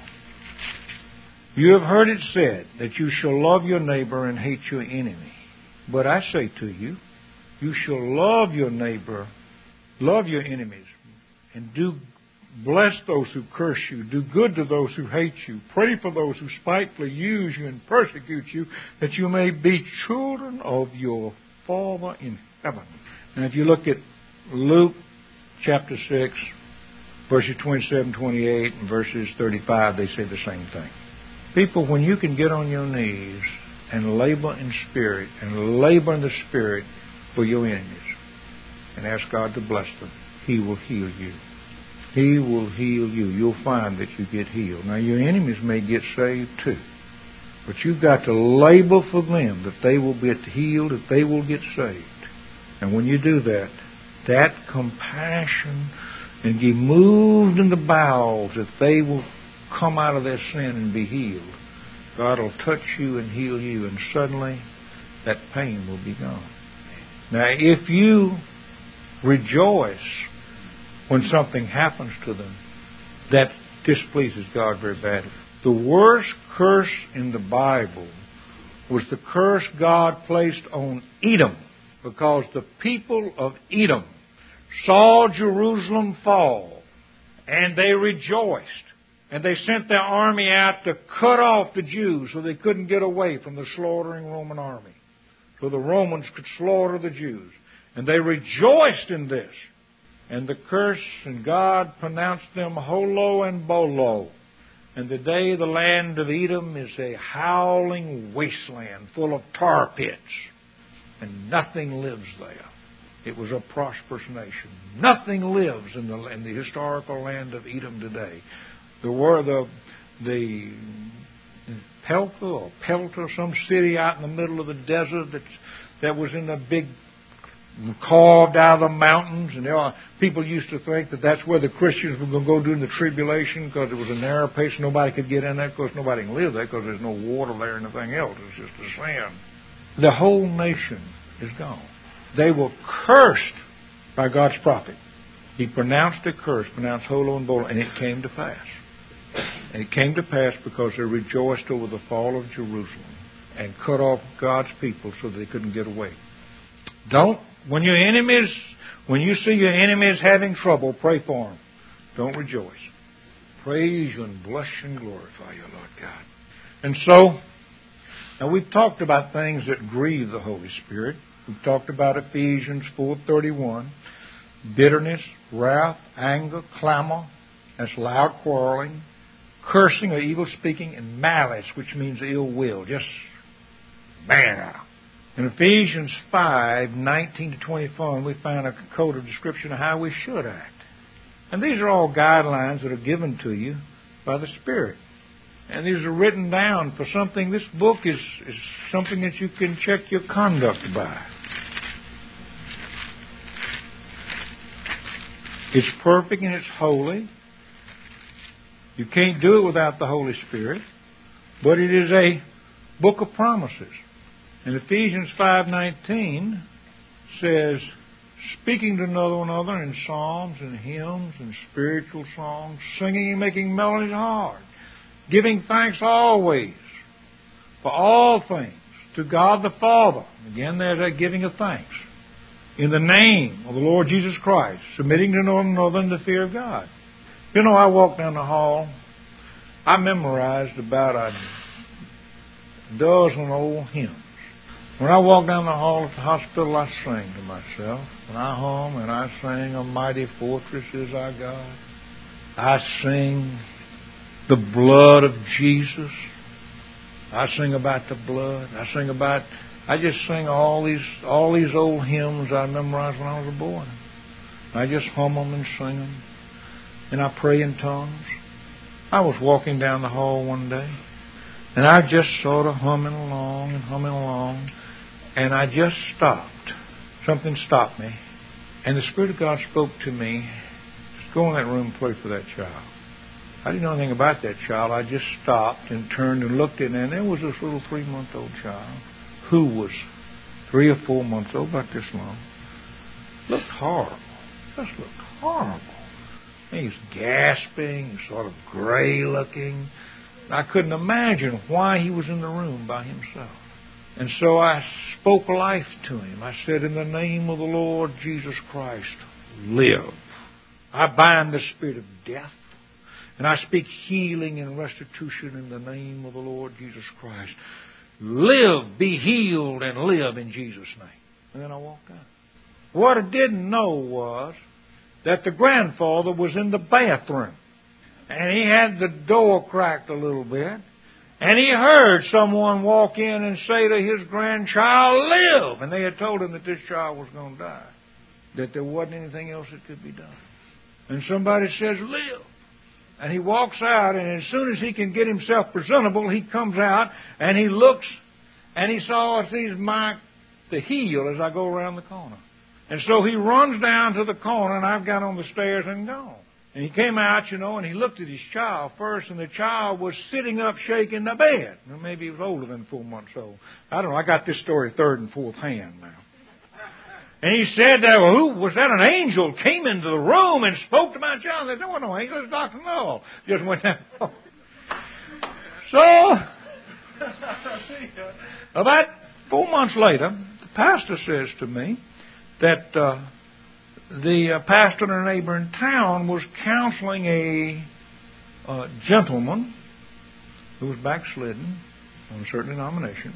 You have heard it said that you shall love your neighbor and hate your enemy. But I say to you, you shall love your neighbor, love your enemies, and do bless those who curse you, do good to those who hate you, pray for those who spitefully use you and persecute you, that you may be children of your Father in heaven. And if you look at Luke chapter six, verses twenty-seven, twenty-eight, and verses thirty-five, they say the same thing. People, when you can get on your knees and labor in spirit, and labor in the Spirit for your enemies, and ask God to bless them, He will heal you. He will heal you. You'll find that you get healed. Now, your enemies may get saved too, but you've got to labor for them, that they will get healed, that they will get saved. And when you do that, that compassion and be moved in the bowels, that they will come out of their sin and be healed. God will touch you and heal you, and suddenly that pain will be gone. Now, if you rejoice when something happens to them, that displeases God very badly. The worst curse in the Bible was the curse God placed on Edom, because the people of Edom saw Jerusalem fall, and they rejoiced. And they sent their army out to cut off the Jews so they couldn't get away from the slaughtering Roman army. So the Romans could slaughter the Jews. And they rejoiced in this. And the curse, and God pronounced them holo and bolo. And today the land of Edom is a howling wasteland full of tar pits. And nothing lives there. It was a prosperous nation. Nothing lives in the, in the historical land of Edom today. There were the the Pelta or Pelta, some city out in the middle of the desert that that was in a big carved out of the mountains, and there are, people used to think that that's where the Christians were going to go during the tribulation, because it was a narrow place, nobody could get in there. Of course, nobody can live there because there's no water there and anything else. It's just the sand. The whole nation is gone. They were cursed by God's prophet. He pronounced a curse, pronounced holo and bolo, and it came to pass. And it came to pass because they rejoiced over the fall of Jerusalem and cut off God's people so they couldn't get away. Don't, when your enemies, when you see your enemies having trouble, pray for them. Don't rejoice. Praise you and bless you and glorify you, Lord God. And so, now we've talked about things that grieve the Holy Spirit. We've talked about Ephesians four thirty-one. Bitterness, wrath, anger, clamor, that's loud quarreling, cursing or evil speaking, and malice, which means ill will. Just bang out. In Ephesians five nineteen to twenty-four, we find a coded description of how we should act. And these are all guidelines that are given to you by the Spirit. And these are written down for something. This book is, is something that you can check your conduct by. It's perfect and it's holy. You can't do it without the Holy Spirit. But it is a book of promises. And Ephesians five nineteen says, speaking to one another in psalms and hymns and spiritual songs, singing and making melodies hard, giving thanks always for all things to God the Father. Again, there's that giving of thanks. In the name of the Lord Jesus Christ, submitting to one another in the fear of God. You know, I walked down the hall. I memorized about a dozen old hymns. When I walk down the hall at the hospital, I sing to myself. And I hum and I sing, a mighty fortress is our God. I sing the blood of Jesus. I sing about the blood. I sing about, I just sing all these all these old hymns I memorized when I was a boy. I just hum them and sing them. And I pray in tongues. I was walking down the hall one day, and I just sort of humming along and humming along, and I just stopped. Something stopped me, and the Spirit of God spoke to me, just go in that room and pray for that child. I didn't know anything about that child. I just stopped and turned and looked at it, and there was this little three-month-old child who was three or four months old, about this long. Looked horrible. Just looked horrible. He was gasping, sort of gray-looking. I couldn't imagine why he was in the room by himself. And so I spoke life to him. I said, in the name of the Lord Jesus Christ, live. I bind the spirit of death, and I speak healing and restitution in the name of the Lord Jesus Christ. Live, be healed, and live in Jesus' name. And then I walked out. What I didn't know was that the grandfather was in the bathroom. And he had the door cracked a little bit. And he heard someone walk in and say to his grandchild, live! And they had told him that this child was going to die. That there wasn't anything else that could be done. And somebody says, live! And he walks out, and as soon as he can get himself presentable, he comes out, and he looks, and he saw, sees my, the heel as I go around the corner. And so he runs down to the corner, and I've got on the stairs and gone. And he came out, you know, and he looked at his child first, and the child was sitting up shaking the bed. Well, maybe he was older than four months old. I don't know. I got this story third and fourth hand now. And he said, uh, well, who was that? An angel came into the room and spoke to my child. I said, no, no angel, it's Doctor Null. Just went down. So, about four months later, the pastor says to me that uh, the uh, pastor in a neighboring town was counseling a uh, gentleman who was backslidden on a certain denomination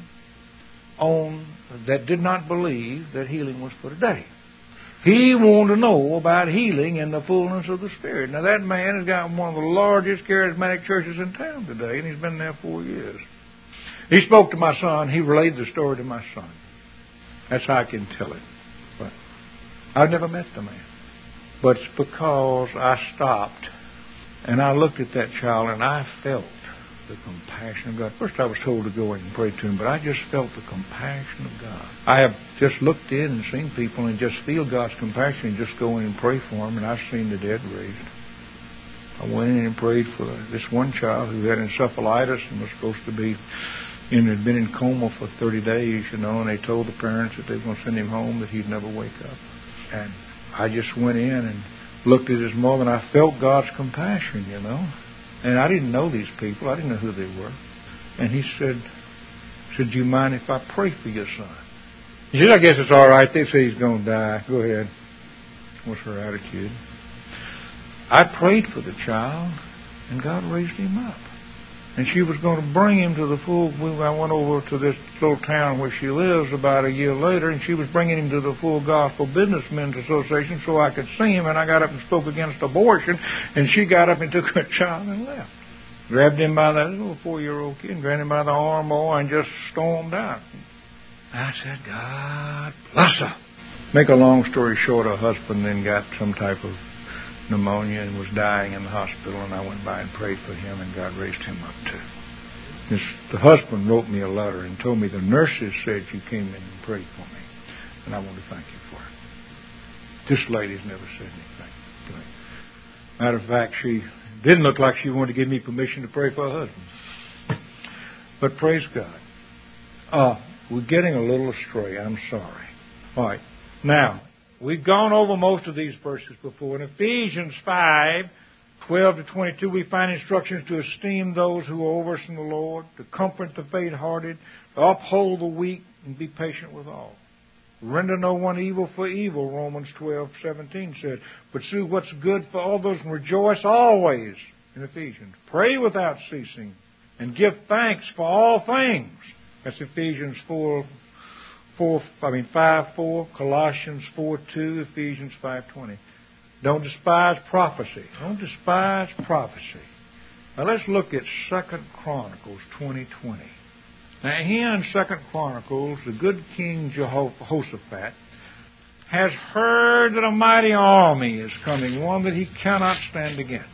on that did not believe that healing was for today. He wanted to know about healing and the fullness of the Spirit. Now, that man has got one of the largest charismatic churches in town today, and he's been there four years. He spoke to my son. He relayed the story to my son. That's how I can tell it. But I've never met the man. But it's because I stopped, and I looked at that child, and I felt the compassion of God. First, I was told to go in and pray to him, but I just felt the compassion of God. I have just looked in and seen people and just feel God's compassion and just go in and pray for them, and I've seen the dead raised. I went in and prayed for this one child who had encephalitis and was supposed to be, and had been in coma for thirty days, you know, and they told the parents that they were going to send him home, that he'd never wake up. And I just went in and looked at his mother, and I felt God's compassion, you know. And I didn't know these people. I didn't know who they were. And he said, said, do you mind if I pray for your son? He said, I guess it's all right. They say he's going to die. Go ahead. What's her attitude? I prayed for the child, and God raised him up. And she was going to bring him to the full... I went over to this little town where she lives about a year later, and she was bringing him to the Full Gospel Businessmen's Association so I could see him, and I got up and spoke against abortion, and she got up and took her child and left. Grabbed him by that little four-year-old kid, and grabbed him by the arm, boy, and just stormed out. I said, God bless her. Make a long story short, her husband then got some type of pneumonia and was dying in the hospital, and I went by and prayed for him, and God raised him up too. This, the husband wrote me a letter and told me the nurses said you came in and prayed for me, and I want to thank you for it. This lady's never said anything to me. Matter of fact, she didn't look like she wanted to give me permission to pray for her husband. But praise God. Uh, we're getting a little astray. I'm sorry. All right. Now, we've gone over most of these verses before. In Ephesians five, twelve to twenty-two, we find instructions to esteem those who are over us in the Lord, to comfort the faint-hearted, to uphold the weak, and be patient with all. Render no one evil for evil, Romans twelve seventeen said. Pursue what's good for all those and rejoice always, in Ephesians. Pray without ceasing, and give thanks for all things. That's Ephesians four. Four, I mean five four, Colossians four two, Ephesians five twenty. Don't despise prophecy. Don't despise prophecy. Now let's look at Second Chronicles twenty twenty. Now here in Second Chronicles, the good King Jehoshaphat has heard that a mighty army is coming, one that he cannot stand against.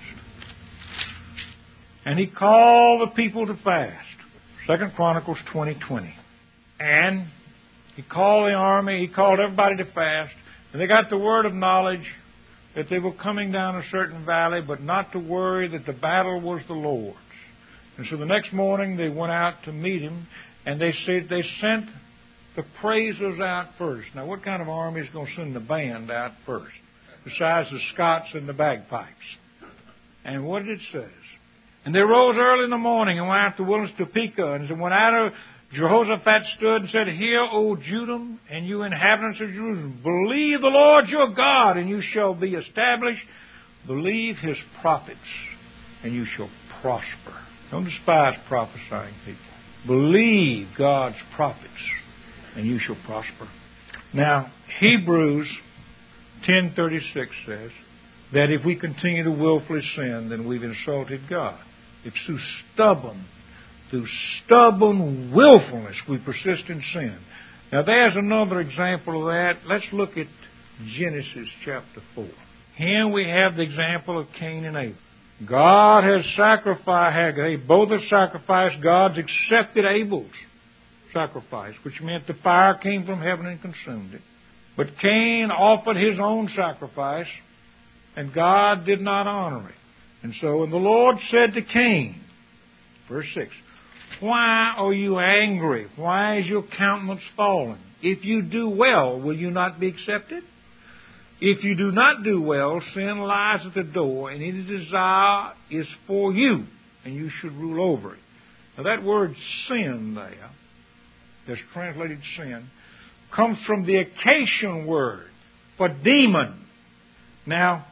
And he called the people to fast. Second Chronicles twenty twenty. And he called the army, he called everybody to fast, and they got the word of knowledge that they were coming down a certain valley, but not to worry that the battle was the Lord's. And so the next morning they went out to meet him, and they said they sent the praisers out first. Now, what kind of army is going to send the band out first, besides the Scots and the bagpipes? And what did it say? And they rose early in the morning and went out to the wilderness to Topeka, and went out of Jehoshaphat stood and said, Hear, O Judah, and you inhabitants of Jerusalem, believe the Lord your God, and you shall be established. Believe his prophets, and you shall prosper. Don't despise prophesying people. Believe God's prophets, and you shall prosper. Now, Hebrews ten thirty-six says that if we continue to willfully sin, then we've insulted God. If through stubborn Through stubborn willfulness, we persist in sin. Now, there's another example of that. Let's look at Genesis chapter four. Here we have the example of Cain and Abel. God has sacrificed, they both have sacrificed. God's accepted Abel's sacrifice, which meant the fire came from heaven and consumed it. But Cain offered his own sacrifice, and God did not honor it. And so, and the Lord said to Cain, verse six, why are you angry? Why is your countenance fallen? If you do well, will you not be accepted? If you do not do well, sin lies at the door, and any desire is for you, and you should rule over it. Now that word sin there, that's translated sin, comes from the Acacian word for demon. Now,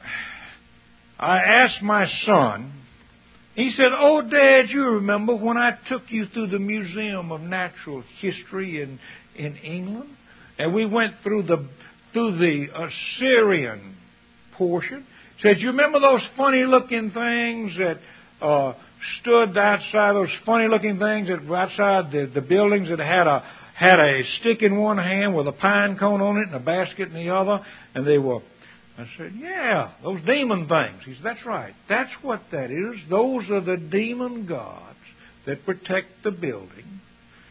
I asked my son, he said, oh, Dad, you remember when I took you through the Museum of Natural History in, in England? And we went through the through the Assyrian portion. He said, you remember those funny-looking things that uh, stood outside, those funny-looking things that were outside the, the buildings that had a had a stick in one hand with a pine cone on it and a basket in the other, and they were... I said, yeah, those demon things. He said, that's right. That's what that is. Those are the demon gods that protect the building.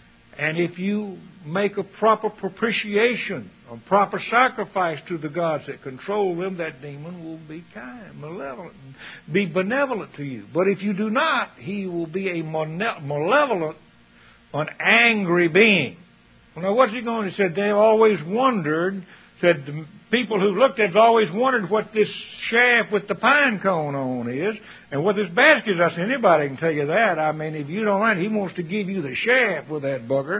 And if you make a proper propitiation, a proper sacrifice to the gods that control them, that demon will be kind, malevolent, be benevolent to you. But if you do not, he will be a malevolent, an angry being. Well, now, what's he going to say? They always wondered, said the people who looked at it always wondered what this shaft with the pine cone on is and what this basket is. I said, anybody can tell you that. I mean, if you don't mind, he wants to give you the shaft with that bugger.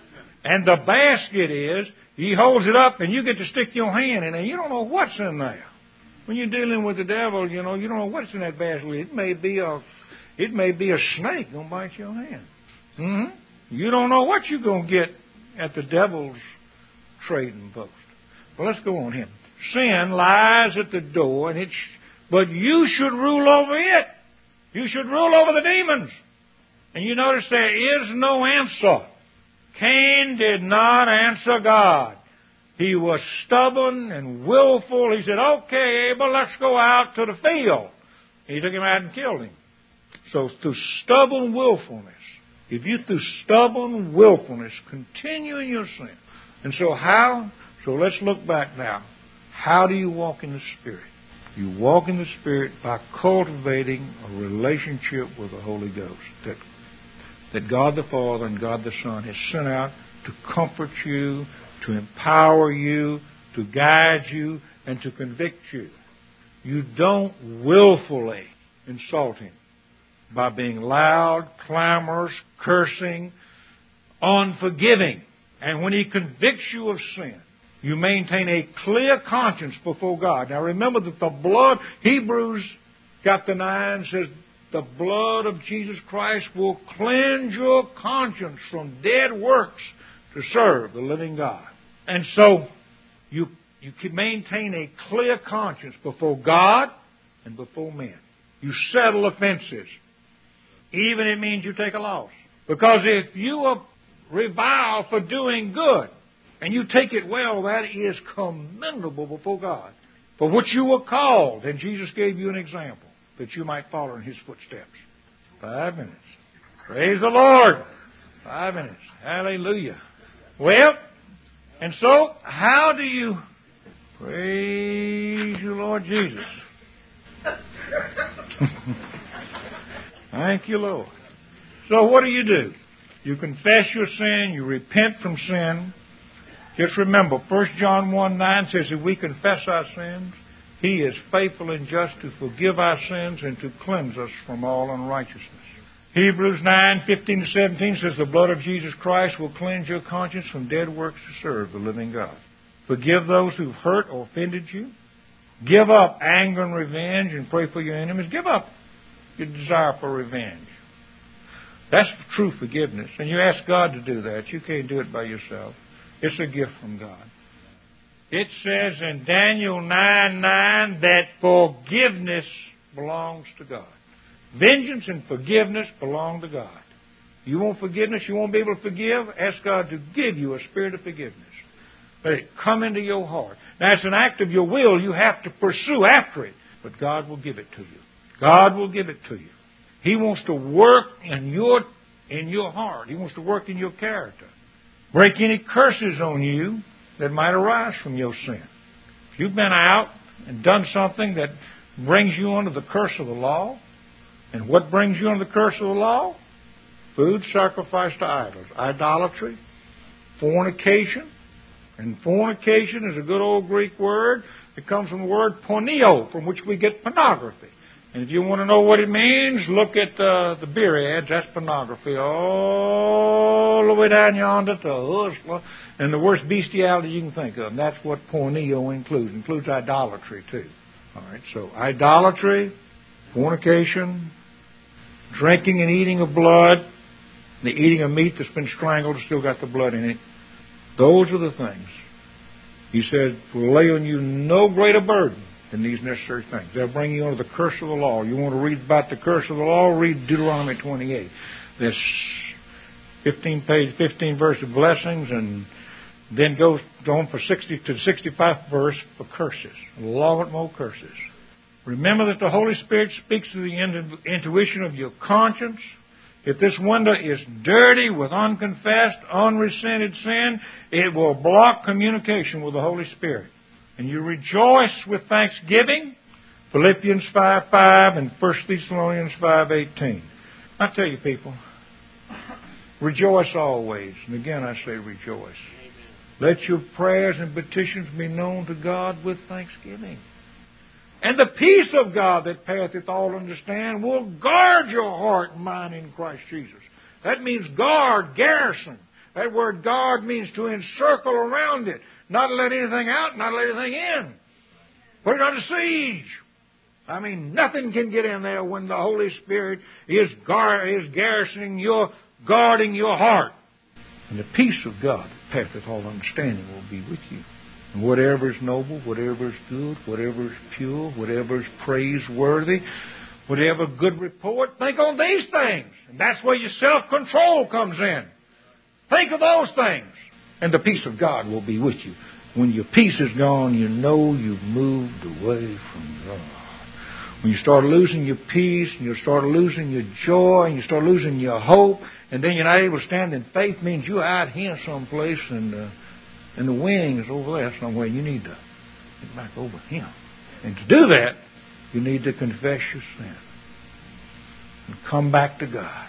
And the basket is, he holds it up and you get to stick your hand in it. You don't know what's in there. When you're dealing with the devil, you know, you don't know what's in that basket. It may be a, it may be a snake going to bite your hand. Mm-hmm. You don't know what you're going to get at the devil's trading post. Well, let's go on here. Sin lies at the door, and it's, but you should rule over it. You should rule over the demons. And you notice there is no answer. Cain did not answer God. He was stubborn and willful. He said, okay, Abel, let's go out to the field. He took him out and killed him. So through stubborn willfulness, if you through stubborn willfulness continue in your sin, and so how... So let's look back now. How do you walk in the Spirit? You walk in the Spirit by cultivating a relationship with the Holy Ghost that, that God the Father and God the Son has sent out to comfort you, to empower you, to guide you, and to convict you. You don't willfully insult Him by being loud, clamorous, cursing, unforgiving. And when He convicts you of sin, you maintain a clear conscience before God. Now remember that the blood, Hebrews chapter nine says, the blood of Jesus Christ will cleanse your conscience from dead works to serve the living God. And so you, you can maintain a clear conscience before God and before men. You settle offenses. Even it means you take a loss. Because if you are reviled for doing good, and you take it well, that is commendable before God. For which you were called, and Jesus gave you an example, that you might follow in His footsteps. Five minutes. Praise the Lord. Five minutes. Hallelujah. Well, and so, how do you... Praise you, Lord Jesus. Thank you, Lord. So what do you do? You confess your sin, you repent from sin. Just remember, First John one nine says, if we confess our sins, He is faithful and just to forgive our sins and to cleanse us from all unrighteousness. Hebrews nine fifteen to seventeen says, the blood of Jesus Christ will cleanse your conscience from dead works to serve the living God. Forgive those who've hurt or offended you. Give up anger and revenge and pray for your enemies. Give up your desire for revenge. That's true forgiveness. And you ask God to do that. You can't do it by yourself. It's a gift from God. It says in Daniel nine nine that forgiveness belongs to God. Vengeance and forgiveness belong to God. You want forgiveness? You won't be able to forgive? Ask God to give you a spirit of forgiveness. Let it come into your heart. Now, it's an act of your will. You have to pursue after it. But God will give it to you. God will give it to you. He wants to work in your, in your heart. He wants to work in your character. Break any curses on you that might arise from your sin. If you've been out and done something that brings you under the curse of the law. And what brings you under the curse of the law? Food sacrificed to idols, idolatry, fornication. And fornication is a good old Greek word. It comes from the word porneo, from which we get pornography. And if you want to know what it means, look at uh, the beer ads. That's pornography all the way down yonder to Hustler and the worst bestiality you can think of. And that's what porneo includes. It includes idolatry, too. All right, so idolatry, fornication, drinking and eating of blood, the eating of meat that's been strangled, still got the blood in it. Those are the things. He said, will lay on you no greater burden than these necessary things. They'll bring you under the curse of the law. You want to read about the curse of the law? Read Deuteronomy twenty-eight. There's fifteen page, fifteen verse of blessings, and then goes on for sixty to the sixty-fifth verse for curses. A lot more curses. Remember that the Holy Spirit speaks to the intuition of your conscience. If this window is dirty with unconfessed, unresented sin, it will block communication with the Holy Spirit. And you rejoice with thanksgiving, Philippians five five and First Thessalonians five eighteen. I tell you, people, rejoice always. And again, I say rejoice. Let your prayers and petitions be known to God with thanksgiving. And the peace of God that passeth all understanding will guard your heart and mind in Christ Jesus. That means guard, garrison. That word guard means to encircle around it. Not let anything out, not let anything in. Put it under siege. I mean, nothing can get in there when the Holy Spirit is, guard, is garrisoning your, guarding your heart. And the peace of God that passeth all understanding will be with you. And whatever is noble, whatever is good, whatever is pure, whatever is praiseworthy, whatever good report, think on these things. And that's where your self-control comes in. Think of those things. And the peace of God will be with you. When your peace is gone, you know you've moved away from God. When you start losing your peace, and you start losing your joy, and you start losing your hope, and then you're not able to stand in faith, means you're out here someplace, and uh, and the wing is over there somewhere. You need to get back over Him. And to do that, you need to confess your sin and come back to God.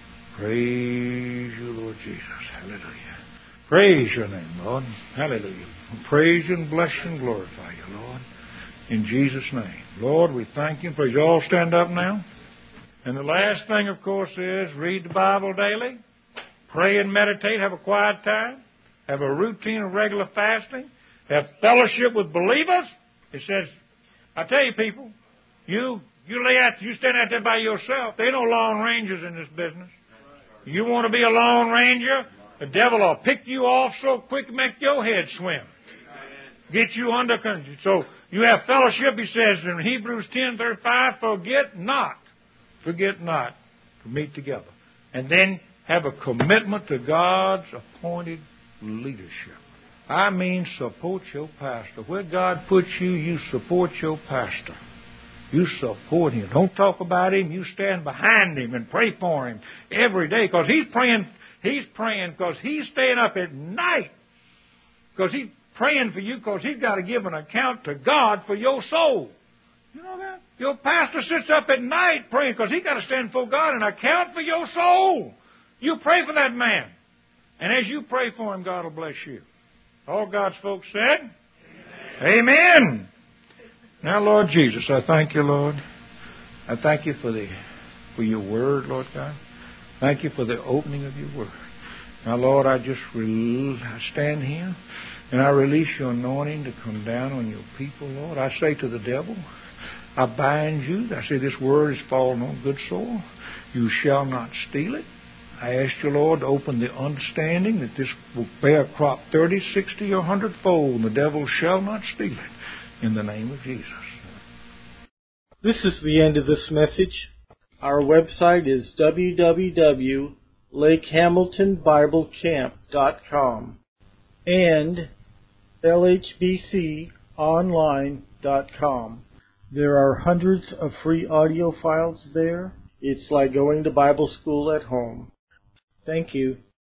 Praise you, Lord Jesus. Hallelujah. Praise your name, Lord. Hallelujah. Praise you and bless you and glorify you, Lord. In Jesus' name. Lord, we thank you and praise you. All stand up now. And the last thing, of course, is read the Bible daily. Pray and meditate. Have a quiet time. Have a routine of regular fasting. Have fellowship with believers. It says, I tell you people, you you lay out, you stand out there by yourself. There ain't no lone rangers in this business. You want to be a lone ranger? The devil will pick you off so quick and make your head swim. Get you under control. So you have fellowship, he says in Hebrews ten thirty-five, forget not, forget not to meet together. And then have a commitment to God's appointed leadership. I mean support your pastor. Where God puts you, you support your pastor. You support him. Don't talk about him. You stand behind him and pray for him every day because he's praying. He's praying because he's staying up at night because he's praying for you because he's got to give an account to God for your soul. You know that? Your pastor sits up at night praying because he's got to stand before God and account for your soul. You pray for that man. And as you pray for him, God will bless you. All God's folks said, Amen. Amen. Now, Lord Jesus, I thank you, Lord. I thank you for the for your word, Lord God. Thank you for the opening of your word. Now, Lord, I just re- I stand here and I release your anointing to come down on your people, Lord. I say to the devil, I bind you. I say this word is fallen on good soil. You shall not steal it. I ask you, Lord, to open the understanding that this will bear crop thirty, sixty, or a hundred fold, and the devil shall not steal it. In the name of Jesus. This is the end of this message. Our website is w w w dot lake hamilton bible camp dot com and l h b c online dot com. There are hundreds of free audio files there. It's like going to Bible school at home. Thank you.